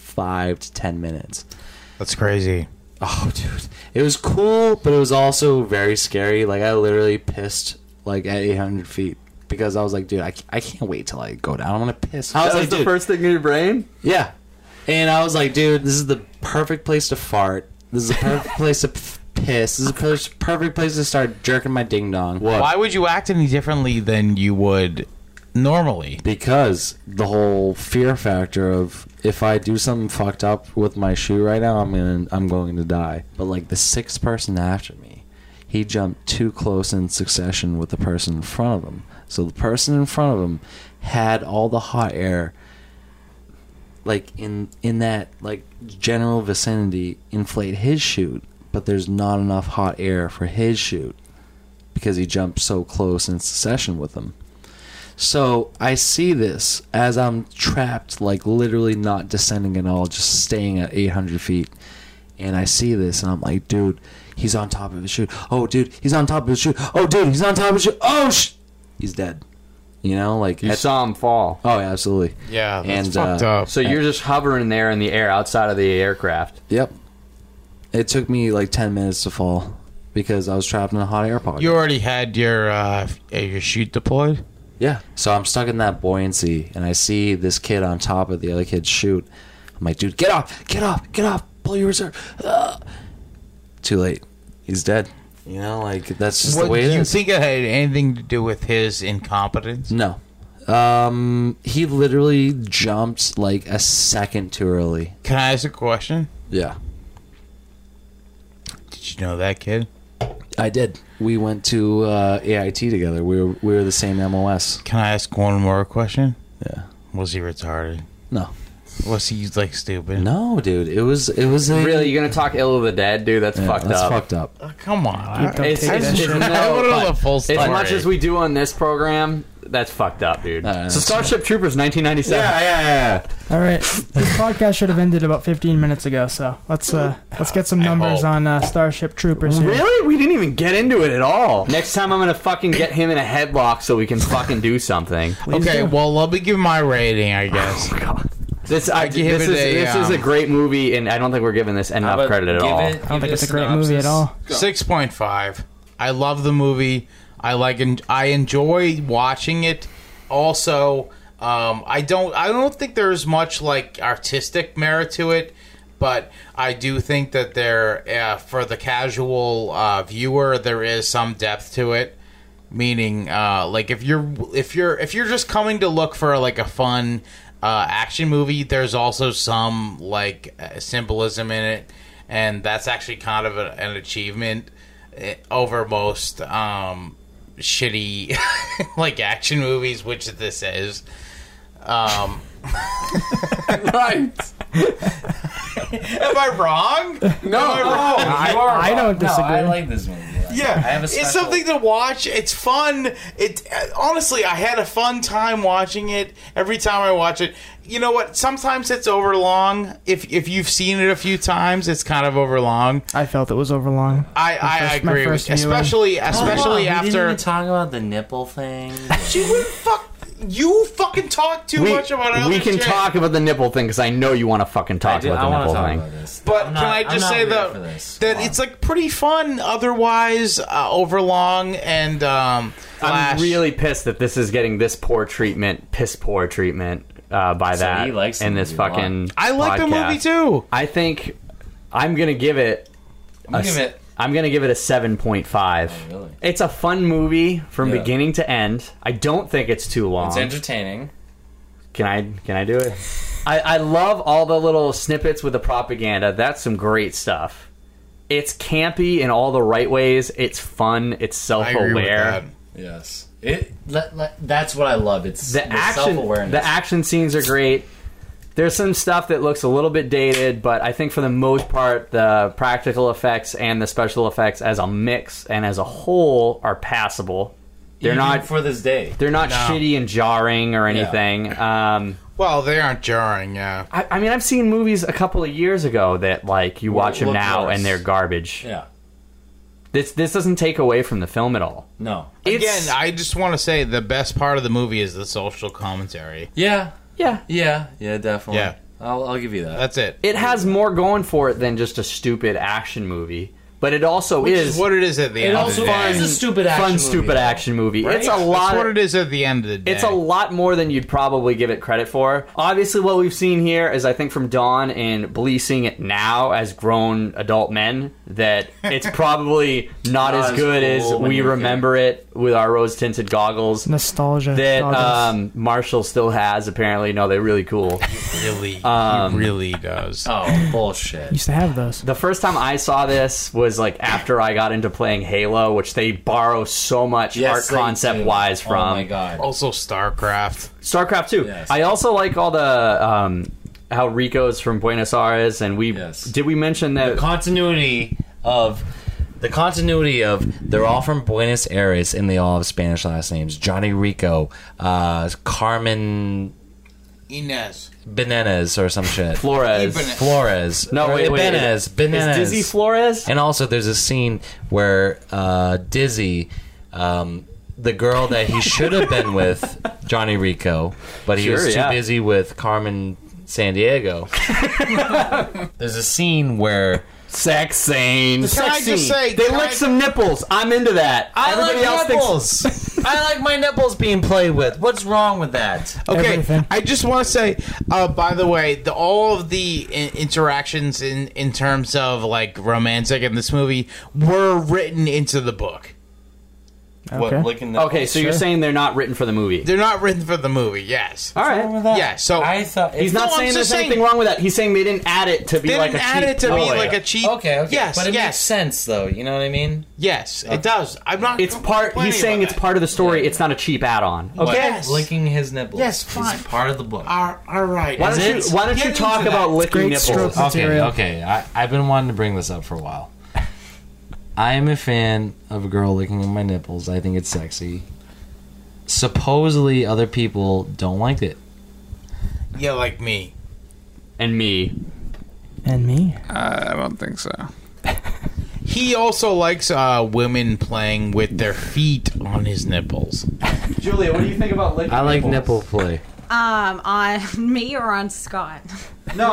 5 to 10 minutes. That's crazy. Oh, dude. It was cool, but it was also very scary. Like, I literally pissed, at 800 feet. Because I was like, dude, I can't wait till I go down. I'm going to piss. I was That like, was the dude, first thing in your brain? yeah. And I was like, dude, this is the perfect place to fart. This is the perfect place to piss. This is the perfect place to start jerking my ding-dong. Why would you act any differently than you would normally? Because the whole fear factor of, if I do something fucked up with my shoe right now, I'm going to die. But the sixth person after me, he jumped too close in succession with the person in front of him. So the person in front of him had all the hot air, in that general vicinity, inflate his chute, but there's not enough hot air for his chute because he jumped so close in succession with him. So I see this as I'm trapped, literally not descending at all, just staying at 800 feet. And I see this, and I'm like, dude, he's on top of his chute. Oh, dude, he's on top of his chute. Oh, dude, he's on top of his chute. Oh, he's dead. You know, You saw him fall. Oh, yeah, absolutely. Yeah, that's And, fucked up. So you're just hovering there in the air outside of the aircraft. Yep. It took me 10 minutes to fall because I was trapped in a hot air pocket. You already had your chute deployed? Yeah. So I'm stuck in that buoyancy, and I see this kid on top of the other kid's chute. I'm like, dude, get off, pull your reserve. Too late. He's dead. You know, like, that's just the way it Do you is. think it had anything to do with his incompetence? No. He literally jumped like a second too early. Can I ask a question? Yeah. Did you know that kid? I did. We went to AIT together. We were the same MOS. Can I ask one more question? Yeah. Was he retarded? No. Was he like stupid? No, dude. It was a, Really, you gonna talk ill of the dead, dude? That's fucked that's up. fucked up. Come on. Don't take that shit. I want to know the full As story. much as we do on this program, that's fucked up, dude. So that's Starship Troopers 1997. Yeah. All right, this podcast should have ended about 15 minutes ago. So let's get some numbers hope. on Starship Troopers here. Really? We didn't even get into it at all. Next time I'm gonna fucking get him in a headlock so we can fucking do something. Okay, well, let me give my rating, I guess. This give it this is a great movie, and I don't think we're giving this enough credit at all. I don't think it's a great movie at all. 6.5. I love the movie. I enjoy watching it. Also, I don't think there's much like artistic merit to it, but I do think that there, for the casual viewer, there is some depth to it. Meaning, like if you're just coming to look for like a fun action movie, there's also some like symbolism in it, and that's actually kind of an achievement over most shitty like action movies, which this is. Right. Am I wrong? No. I don't disagree. I like this movie. Yeah, I have a it's special- something to watch. It's fun. Honestly, I had a fun time watching it. Every time I watch it, you know what? Sometimes it's overlong. If you've seen it a few times, it's kind of overlong. I felt it was overlong. I my agree, first with, viewing. especially We didn't after. even talk about the nipple thing. You fucking talk too much about other we can shit. talk about the nipple thing because I know you want to fucking talk I about the want to nipple talk thing. about this. But I'm can I I'm just not say ready though for this. that Come it's on. like pretty fun. Otherwise, overlong and I'm Flash. really pissed that this is getting this piss poor treatment by So that he likes the in this movie a lot. fucking. I like the podcast. movie too. I think I'm gonna give it. I'm gonna give it a 7.5. Oh, really? It's a fun movie from Yeah. beginning to end. I don't think it's too long. It's entertaining. Can I do it? I love all the little snippets with the propaganda. That's some great stuff. It's campy in all the right ways. It's fun. It's I agree with self-aware. that. Yes. That's what I love. It's The action, self-awareness. the action scenes are great. There's some stuff that looks a little bit dated, but I think for the most part, the practical effects and the special effects as a mix and as a whole are passable. They're Even not for this day. They're not No. shitty and jarring or anything. Well, they aren't jarring, yeah. I mean, I've seen movies a couple of years ago that like you watch them look now worse. and they're garbage. Yeah. This doesn't take away from the film at all. No. Again, I just want to say the best part of the movie is the social commentary. Yeah. Yeah. Yeah. Yeah. Definitely. Yeah. I'll give you that. That's it. It has more going for it than just a stupid action movie, but it also Which is is what it is at the end also of the day. is a stupid action fun, movie, stupid though. action movie. Right? It's a lot. That's what it is at the end of the day. It's a lot more than you'd probably give it credit for. Obviously, what we've seen here is, I think, from Dawn and Blee seeing it now as grown adult men, that it's probably not as good cool as when we you were a remember it with our rose-tinted goggles. Nostalgia. That goggles. Marshall still has, apparently. No, they're really cool. Really, he really does. Oh, bullshit. Used to have those. The first time I saw this was like after I got into playing Halo, which they borrow so much Yes, art they concept do. wise Oh from my god. Also, StarCraft. StarCraft 2. Yes. I also like all the how Rico's from Buenos Aires, and did we mention that The continuity of they're all from Buenos Aires and they all have Spanish last names. Johnny Rico, Carmen Inez. Benenes or some shit. Flores? Ibanez. Flores. No, Or wait. Benes. Is Dizzy Flores? And also, there's a scene where Dizzy, the girl that he should have been with, Johnny Rico, but he was Sure, too yeah. busy with Carmen Sandiego. There's a scene where Sex scene. Can I just say- they can lick I- some nipples. I'm into that. Everybody else thinks I like my nipples being played with. What's wrong with that? Okay, Everything. I just want to say, by the way, all of the interactions in terms of like romantic in this movie were written into the book. Okay. Licking nipples? Okay, so you're saying they're not written for the movie. They're not written for the movie. Yes. All right. Yeah. So I thought He's not No, I'm saying there's just saying- anything wrong with that. He's saying they didn't add it to be they like didn't a add cheap it to be toy. like a cheap. Okay. Yes. But it makes yes. sense, though. You know what I mean? Yes, it does. I'm not. It's part. complaining He's saying about it's part of the story. Yeah. It's not a cheap add-on. Okay. Yes. Licking his nipples. Yes, It's fine. part of the book. All right. Why don't you Get into talk that. about licking great nipples? stroke material. Okay. I've been wanting to bring this up for a while. I am a fan of a girl licking my nipples. I think it's sexy. Supposedly, other people don't like it. Yeah, like me. And me. And me. I don't think so. He also likes women playing with their feet on his nipples. Julia, what do you think about licking? I like nipples? nipple play. On me or on Scott? No.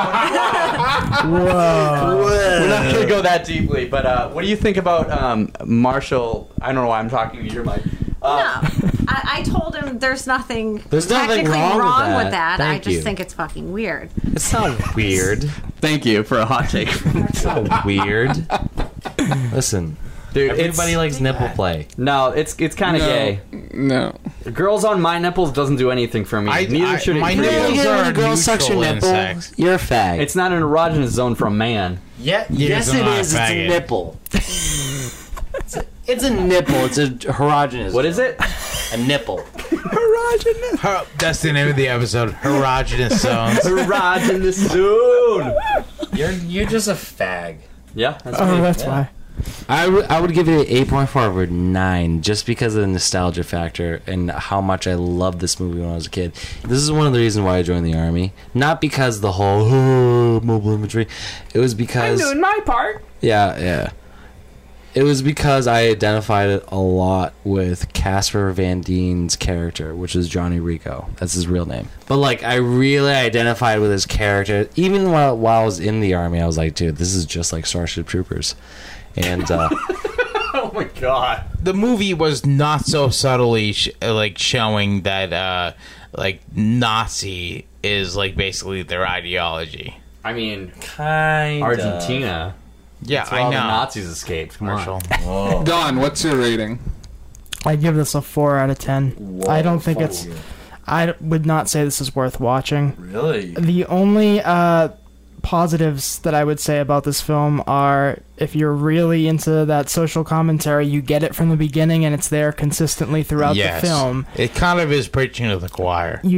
We're not gonna go that deeply, but what do you think about Marshall? I don't know why I'm talking to your mic. No. I told him there's nothing There's nothing technically wrong with with that. that. I Thank just you. think it's fucking weird. It's not weird. Thank you for a hot take, It's not weird. Listen, dude. everybody likes nipple play. No, it's kind of gay. No. Girls on my nipples doesn't do anything for me. Neither should it. my for you. nipples are girl sucks your neutral in nipple, sex. you're a fag. It's not an erogenous zone for a man. Yeah. Yes, I'm it not a is. It's a faggot. nipple. It's a nipple. It's a erogenous. What is it? A nipple. That's the name of the episode. Erogenous zones. Erogenous zone. You're just a fag. Yeah, that's Oh, me. that's why. I would give it an 8.4 over 9 just because of the nostalgia factor and how much I loved this movie when I was a kid. This is one of the reasons why I joined the Army. Not because the whole mobile infantry. It was because... I'm doing my part. Yeah. It was because I identified it a lot with Casper Van Dien's character, which is Johnny Rico. That's his real name. But, like, I really identified with his character. Even while I was in the Army, I was like, dude, this is just like Starship Troopers. And, Oh my god. The movie was not so subtly showing that Nazi is like basically their ideology. I mean, Kind Argentina. Yeah, That's where I all know. the Nazis escaped. Come Marshall. on. Don, what's your rating? I give this a 4 out of 10. I don't think it's. I would not say this is worth watching. Really? The only positives that I would say about this film are if you're really into that social commentary, you get it from the beginning and it's there consistently throughout Yes. the film. It kind of is preaching to the choir. You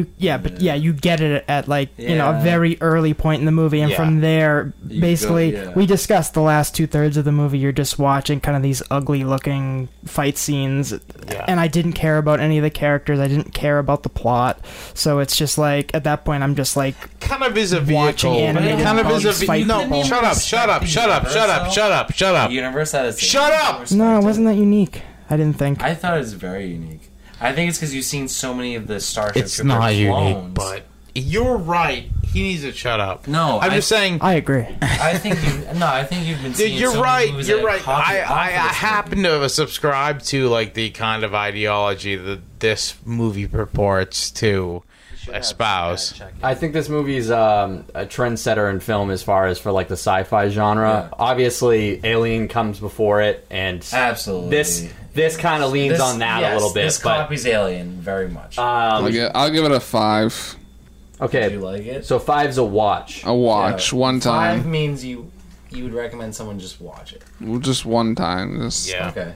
get it at like a Yeah. very early point in the movie, and Yeah. from there, basically, yeah. we discussed the last 2/3 of the movie. You're just watching kind of these ugly looking fight scenes, Yeah. and I didn't care about any of the characters. I didn't care about the plot, so it's just like at that point, I'm just like, Kind of is a Watching vehicle. animated It kind of is a bugs fight no. people. Shut up! Shut up! Shut up! Shut up! Shut up! Shut up! The universe that is. Shut up! no, it wasn't that unique. I didn't think. I thought it was very unique. I think it's because you've seen so many of the Starship It's Trooper not unique, clones. but you're right. He needs to shut up. No, I'm just saying. I agree. I think you've been Dude, seeing. you're so many right. movies You're that right. copy I off of this happen movie. to have subscribed to like the kind of ideology that this movie purports to espouse. I think this movie's a trendsetter in film as far as for like the sci-fi genre. Yeah. Obviously, Alien comes before it, and Absolutely. this kind of leans on that a little bit. This but copies Alien very much. I'll give it a 5. Do you okay, like it? so 5's a watch. A watch one 5 time. means you would recommend someone just watch it. Just one time. Just, Yeah. Okay.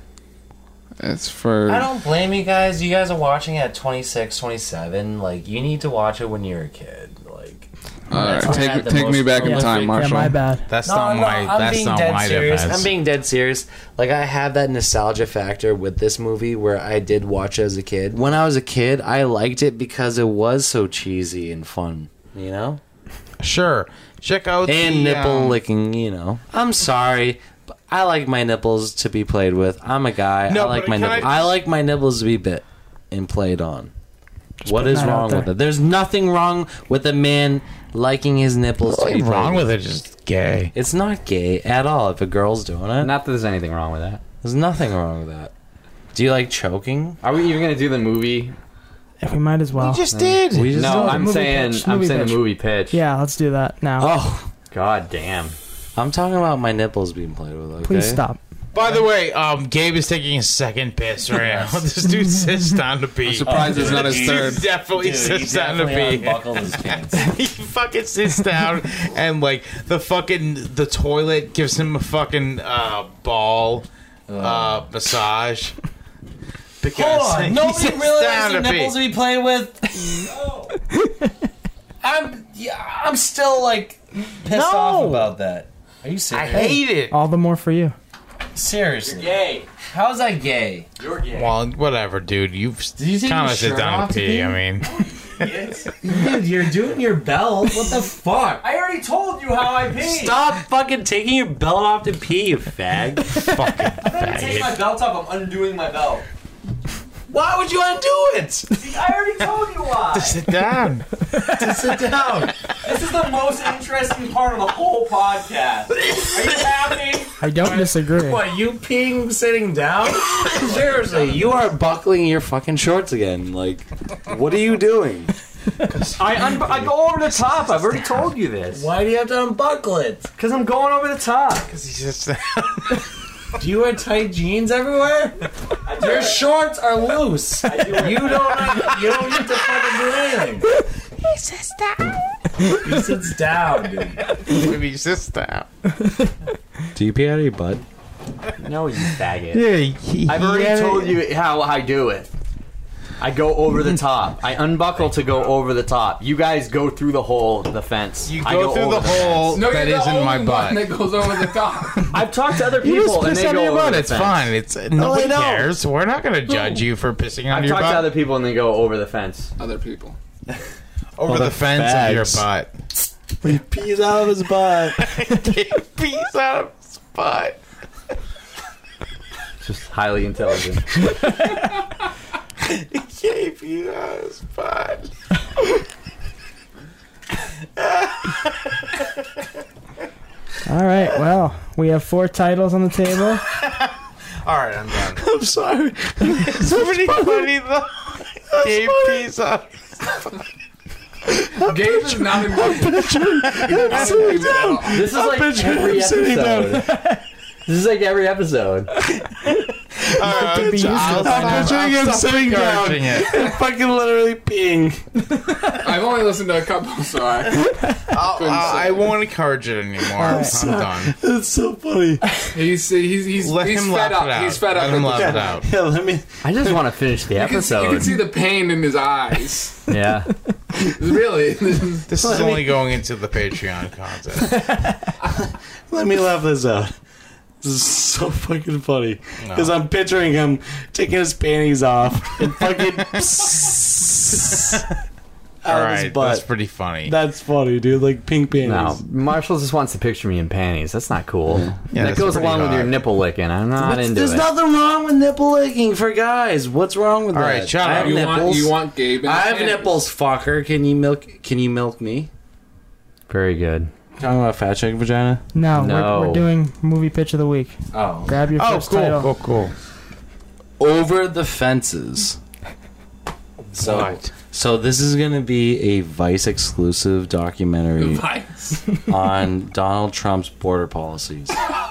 It's for. I don't blame you guys. You guys are watching it at 26, 27. Like, you need to watch it when you're a kid. Like, All right, that's when I had the take me most back in prolific- time, Yeah, Marshall. my bad. That's not my. I'm That's being not dead my serious. defense. I'm being dead serious. Like, I have that nostalgia factor with this movie where I did watch it as a kid. When I was a kid, I liked it because it was so cheesy and fun, you know? Sure. Check out And the, nipple licking, you know. I'm sorry, but I like my nipples to be played with. I'm a guy. No, I like but my can nipples. I- I like my nipples to be bit and played on. What putting is that out wrong there. with it? There's nothing wrong with a man liking his nipples to be What's played wrong with. with it? Just gay. It's not gay at all if a girl's doing it. Not that there's anything wrong with that. There's nothing wrong with that. Do you like choking? Are we even gonna do the movie? If we might as well. We just did. We just No, do it. I'm Movie saying pitch, I'm movie saying pitch. the movie pitch. Yeah, let's do that now. Oh, God damn. I'm talking about my nipples being played with. Okay? Please stop. By the way, Gabe is taking a second piss right now. This dude sits down to pee. I'm surprised it's not his He third. definitely sits down to pee. unbuckled his pants. He fucking sits down and like the toilet gives him a fucking ball massage. Because Hold on, he nobody sits really down likes the to pee. nipples to be played with. No. I'm still like pissed off about that. Are you I serious? hate it. All the more for you. Seriously. Gay. How's that gay? You're gay. Well, whatever, dude. You've you take kind your of sit shirt down off to to pee. pee? I mean, Dude, you're doing your belt. What the fuck? I already told you how I pee. Stop fucking taking your belt off to pee, you fag. fucking I'm not taking my faggot. belt off. I'm undoing my belt. Why would you undo it? I already told you why. Sit down. Sit down. This is the most interesting part of the whole podcast. Are you happy? I don't disagree. What, you peeing sitting down? Seriously, you are buckling your fucking shorts again. Like, what are you doing? I go over the top. I've already told you this. Why do you have to unbuckle it? Because I'm going over the top. He sits down. Do you wear tight jeans everywhere? Your shorts are loose. You don't need to fucking do anything. He sits down. He sits down, dude. He sits down. Do you pee out of your butt? No, you faggot. Yeah, I've already told you how I do it. I go over the top. I unbuckle to go over the top. You guys go through the hole, the fence. You I go through over the hole No, that you're the isn't only my one butt. that goes over the top. I've talked to other You people just and piss they on go your over butt. the It's fence. fine. It's nobody don't. cares. We're not going to judge you for pissing on I've your talked to butt. other people and they go over the fence. Other people. Over the fence of your butt. He pees out of his butt. Peace out of his butt. Just highly intelligent. Gave you out of his butt. All right, well, we have 4 titles on the table. All right, I'm done. I'm sorry. It's pretty funny though. Gave peace out. Gabe is not in This is like every episode. This is like every episode. Could be used I'll by now. picturing him sitting down encouraging it. and fucking literally peeing. I've only listened to a couple, so I won't encourage it anymore. I'm done. That's so funny. he's Let him fed laugh up. it out. He's fed up. Let him with laugh the- it out. Yeah, let me. I just want to finish the You can episode. see the pain in his eyes. Yeah. Really. This is only going into the Patreon content. Let me laugh this out. This is so fucking funny. Because I'm picturing him taking his panties off and fucking out All of right, his butt. that's pretty funny. That's funny, dude. Like pink panties. No, Marshall just wants to picture me in panties. That's not cool. Yeah, that that's goes pretty along with your hot. nipple licking. I'm not into There's it. nothing wrong with nipple licking for guys. What's wrong with All that? right, shut I up. have you nipples. want Gabe in I his have panties. nipples, fucker. Can you milk me? Very good. Talking about fat chick vagina? No, No. We're doing movie pitch of the week. Oh. Grab your Oh, first title. cool. Over the Fences. So this is going to be a Vice exclusive documentary Vice. on Donald Trump's border policies.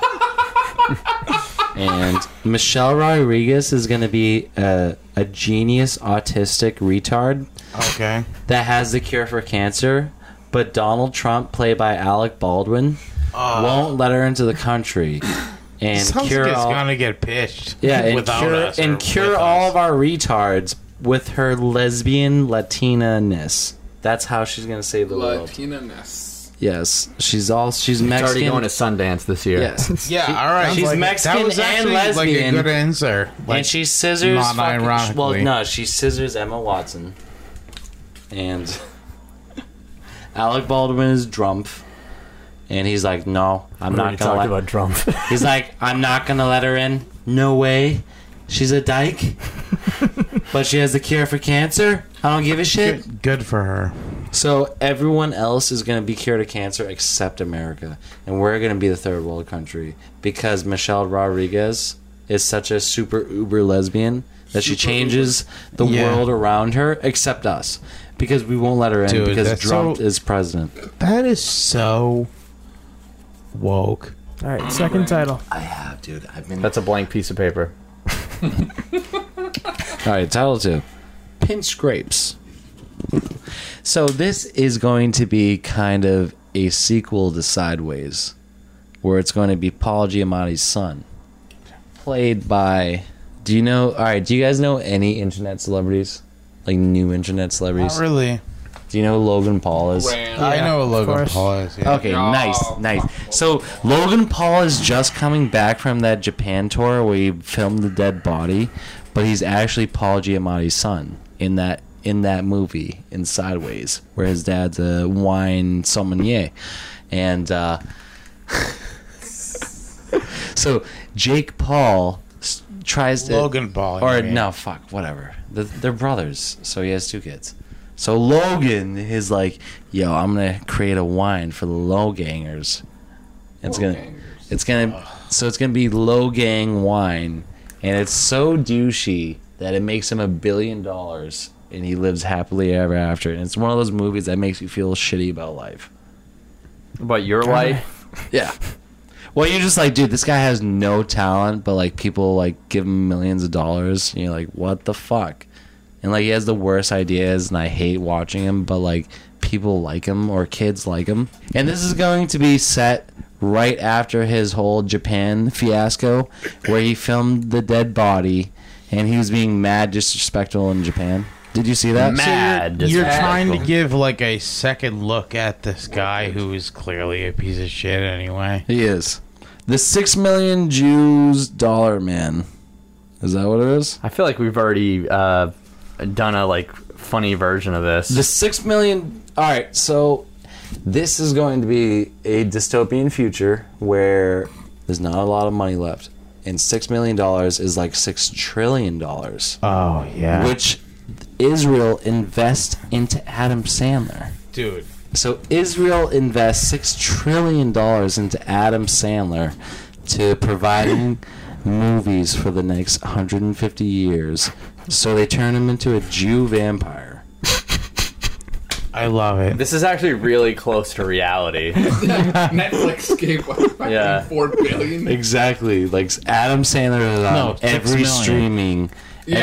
And Michelle Rodriguez is going to be a genius autistic retard Okay. that has the cure for cancer, but Donald Trump, played by Alec Baldwin, won't let her into the country and Sounds cure like it's all. gonna get pitched. Yeah, and without cure, us or and cure with all us. of our retards with her lesbian Latina-ness. That's how she's gonna save the world. Latina-ness. Yes, she's She's Mexican. already going to Sundance this year. Yes, Yeah, all right. she's Like, Mexican that was and actually, lesbian. Like a good answer. Like, and she scissors. not fucking- ironically. Well, no, she scissors Emma Watson, and Alec Baldwin is Trump, and he's like, "No, I'm not gonna let." about Trump. He's like, "I'm not gonna let her in. No way. She's a dyke, but she has the cure for cancer. I don't give a shit." good for her. So everyone else is going to be cured of cancer except America, and we're going to be the third world country because Michelle Rodriguez is such a super uber lesbian that she changes the world around her, except us, because we won't let her in because Trump is president. That is so woke. All right, second title. I have, dude. That's a blank piece of paper. All right, title 2. Pinch grapes. So this is going to be kind of a sequel to Sideways, where it's going to be Paul Giamatti's son, played by... Do you guys know any internet celebrities? Like new internet celebrities? Not really. Do you know who Logan Paul is? I know who Logan Paul is. Yeah. Okay, nice. So Logan Paul is just coming back from that Japan tour where he filmed the dead body, but he's actually Paul Giamatti's son in that movie in Sideways, where his dad's a wine sommelier, and so Jake Paul tries to Logan Paul, or no, fuck, whatever. They're brothers, so he has 2 kids. So Logan is like, yo, I'm gonna create a wine for the low gangers. It's gonna be low gang wine, and it's so douchey that it makes him $1 billion, and he lives happily ever after. And it's one of those movies that makes you feel shitty about life. About your life? Yeah. Well, you're just like, dude, this guy has no talent, but like people like give him millions of dollars, and you're like, what the fuck? And like he has the worst ideas, and I hate watching him, but like people like him or kids like him. And this is going to be set right after his whole Japan fiasco, where he filmed the dead body, and he was being mad disrespectful in Japan. Did you see that? Mad. So you're trying to give like a second look at this guy who is clearly a piece of shit anyway. He is. The 6 million Jews dollar man. Is that what it is? I feel like we've already done a like funny version of this. The 6 million. All right, so this is going to be a dystopian future where there's not a lot of money left, and $6 million is like $6 trillion. Oh yeah. Which Israel invests into Adam Sandler. Dude. So Israel invests $6 trillion into Adam Sandler to providing movies for the next 150 years. So they turn him into a Jew vampire. I love it. This is actually really close to reality. Netflix gave what, $4 billion. Exactly. Like Adam Sandler is on every streaming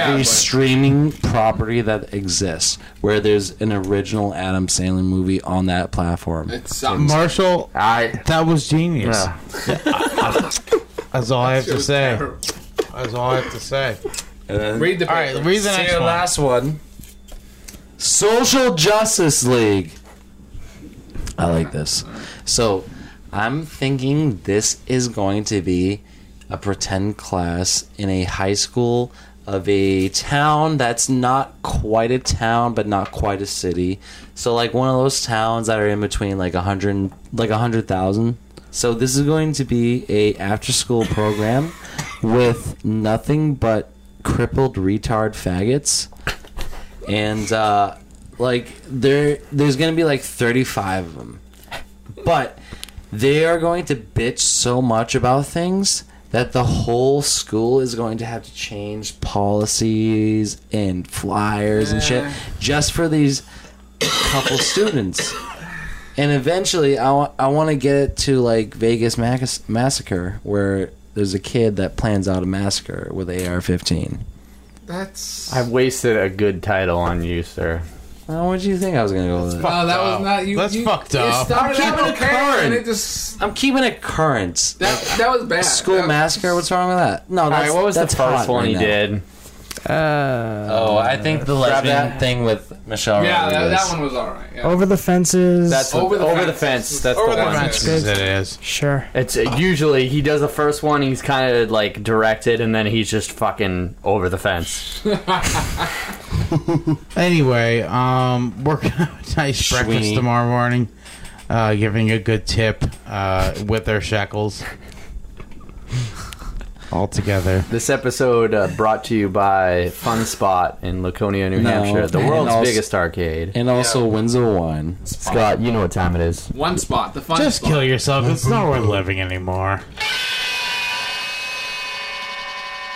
property that exists where there's an original Adam Sandler movie on that platform. It sucks. Marshall, that was genius. Yeah. That's all I have to say. That's all I have to say. And then, Read the paper. All right, read the next one. Last one. Social Justice League. I like this. So, I'm thinking this is going to be a pretend class in a high school of a town that's not quite a town, but not quite a city. So, like one of those towns that are in between, like 100,000. So, this is going to be a after-school program with nothing but crippled retard faggots. And there's gonna be like 35 of them, but they are going to bitch so much about things that the whole school is going to have to change policies and flyers and shit just for these couple students. And eventually, I want to get it to like Vegas Massacre, where there's a kid that plans out a massacre with AR-15. I've wasted a good title on you, sir. What do you think I was gonna go with? Oh, that was not you. That's fucked up. I'm keeping it current. And it I'm keeping it current. That was bad. School massacre. What's wrong with that? No, that's, what was the first one he did? I think the lesbian thing with Michelle. Yeah, Rodriguez. that one was alright. Yeah. Over the Fences. That's over the fence. That's Over the the one. Fence. It is. Sure. It's usually he does the first one. He's kind of like directed, and then he's just fucking over the fence. Anyway, we're gonna have a nice breakfast tomorrow morning. Giving a good tip with our shekels. All together. This episode brought to you by Fun Spot in Laconia, New Hampshire, the world's biggest arcade. And also Windsor Wine. Scott, you know what time it is. One spot, the fun Just spot. kill yourself. It's not worth living anymore.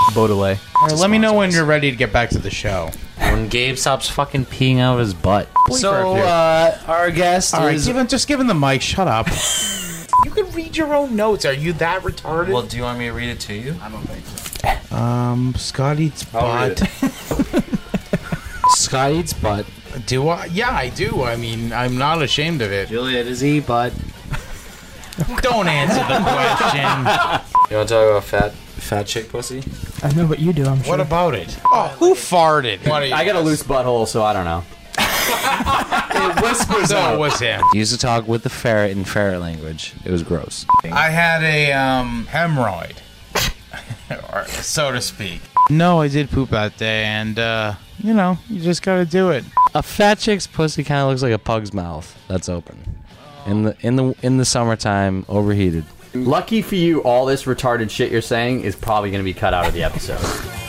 Baudelaire. All right, let me know when you're ready to get back to the show. When Gabe stops fucking peeing out of his butt. So, our guest All right, is... just give him the mic. Shut up. You can read your own notes. Are you that retarded? Well, do you want me to read it to you? I don't think so. Scott eats I'll butt. Scott eats butt. Do I? Yeah, I do. I mean, I'm not ashamed of it. Julia, does he eat butt? Don't answer the question. You want to talk about fat chick pussy? I know what you do, I'm sure. What about it? Oh, who farted? What are you I got a loose butthole, so I don't know. It whispers out. It was him. He used to talk with the ferret in ferret language. It was gross. I had a hemorrhoid, or so to speak. No, I did poop that day, and you know, you just gotta do it. A fat chick's pussy kind of looks like a pug's mouth that's open. In the summertime, overheated. Lucky for you, all this retarded shit you're saying is probably going to be cut out of the episode.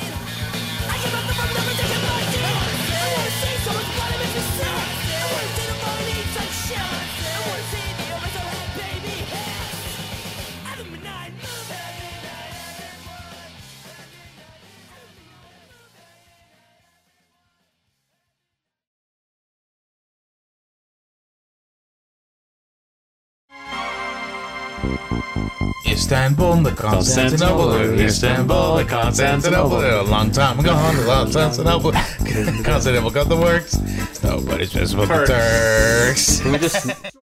Istanbul, the Constantinople, Istanbul, the Constantinople. A long time ago, the Constantinople, Constantinople got the works. Nobody's just with the Turks. Can we just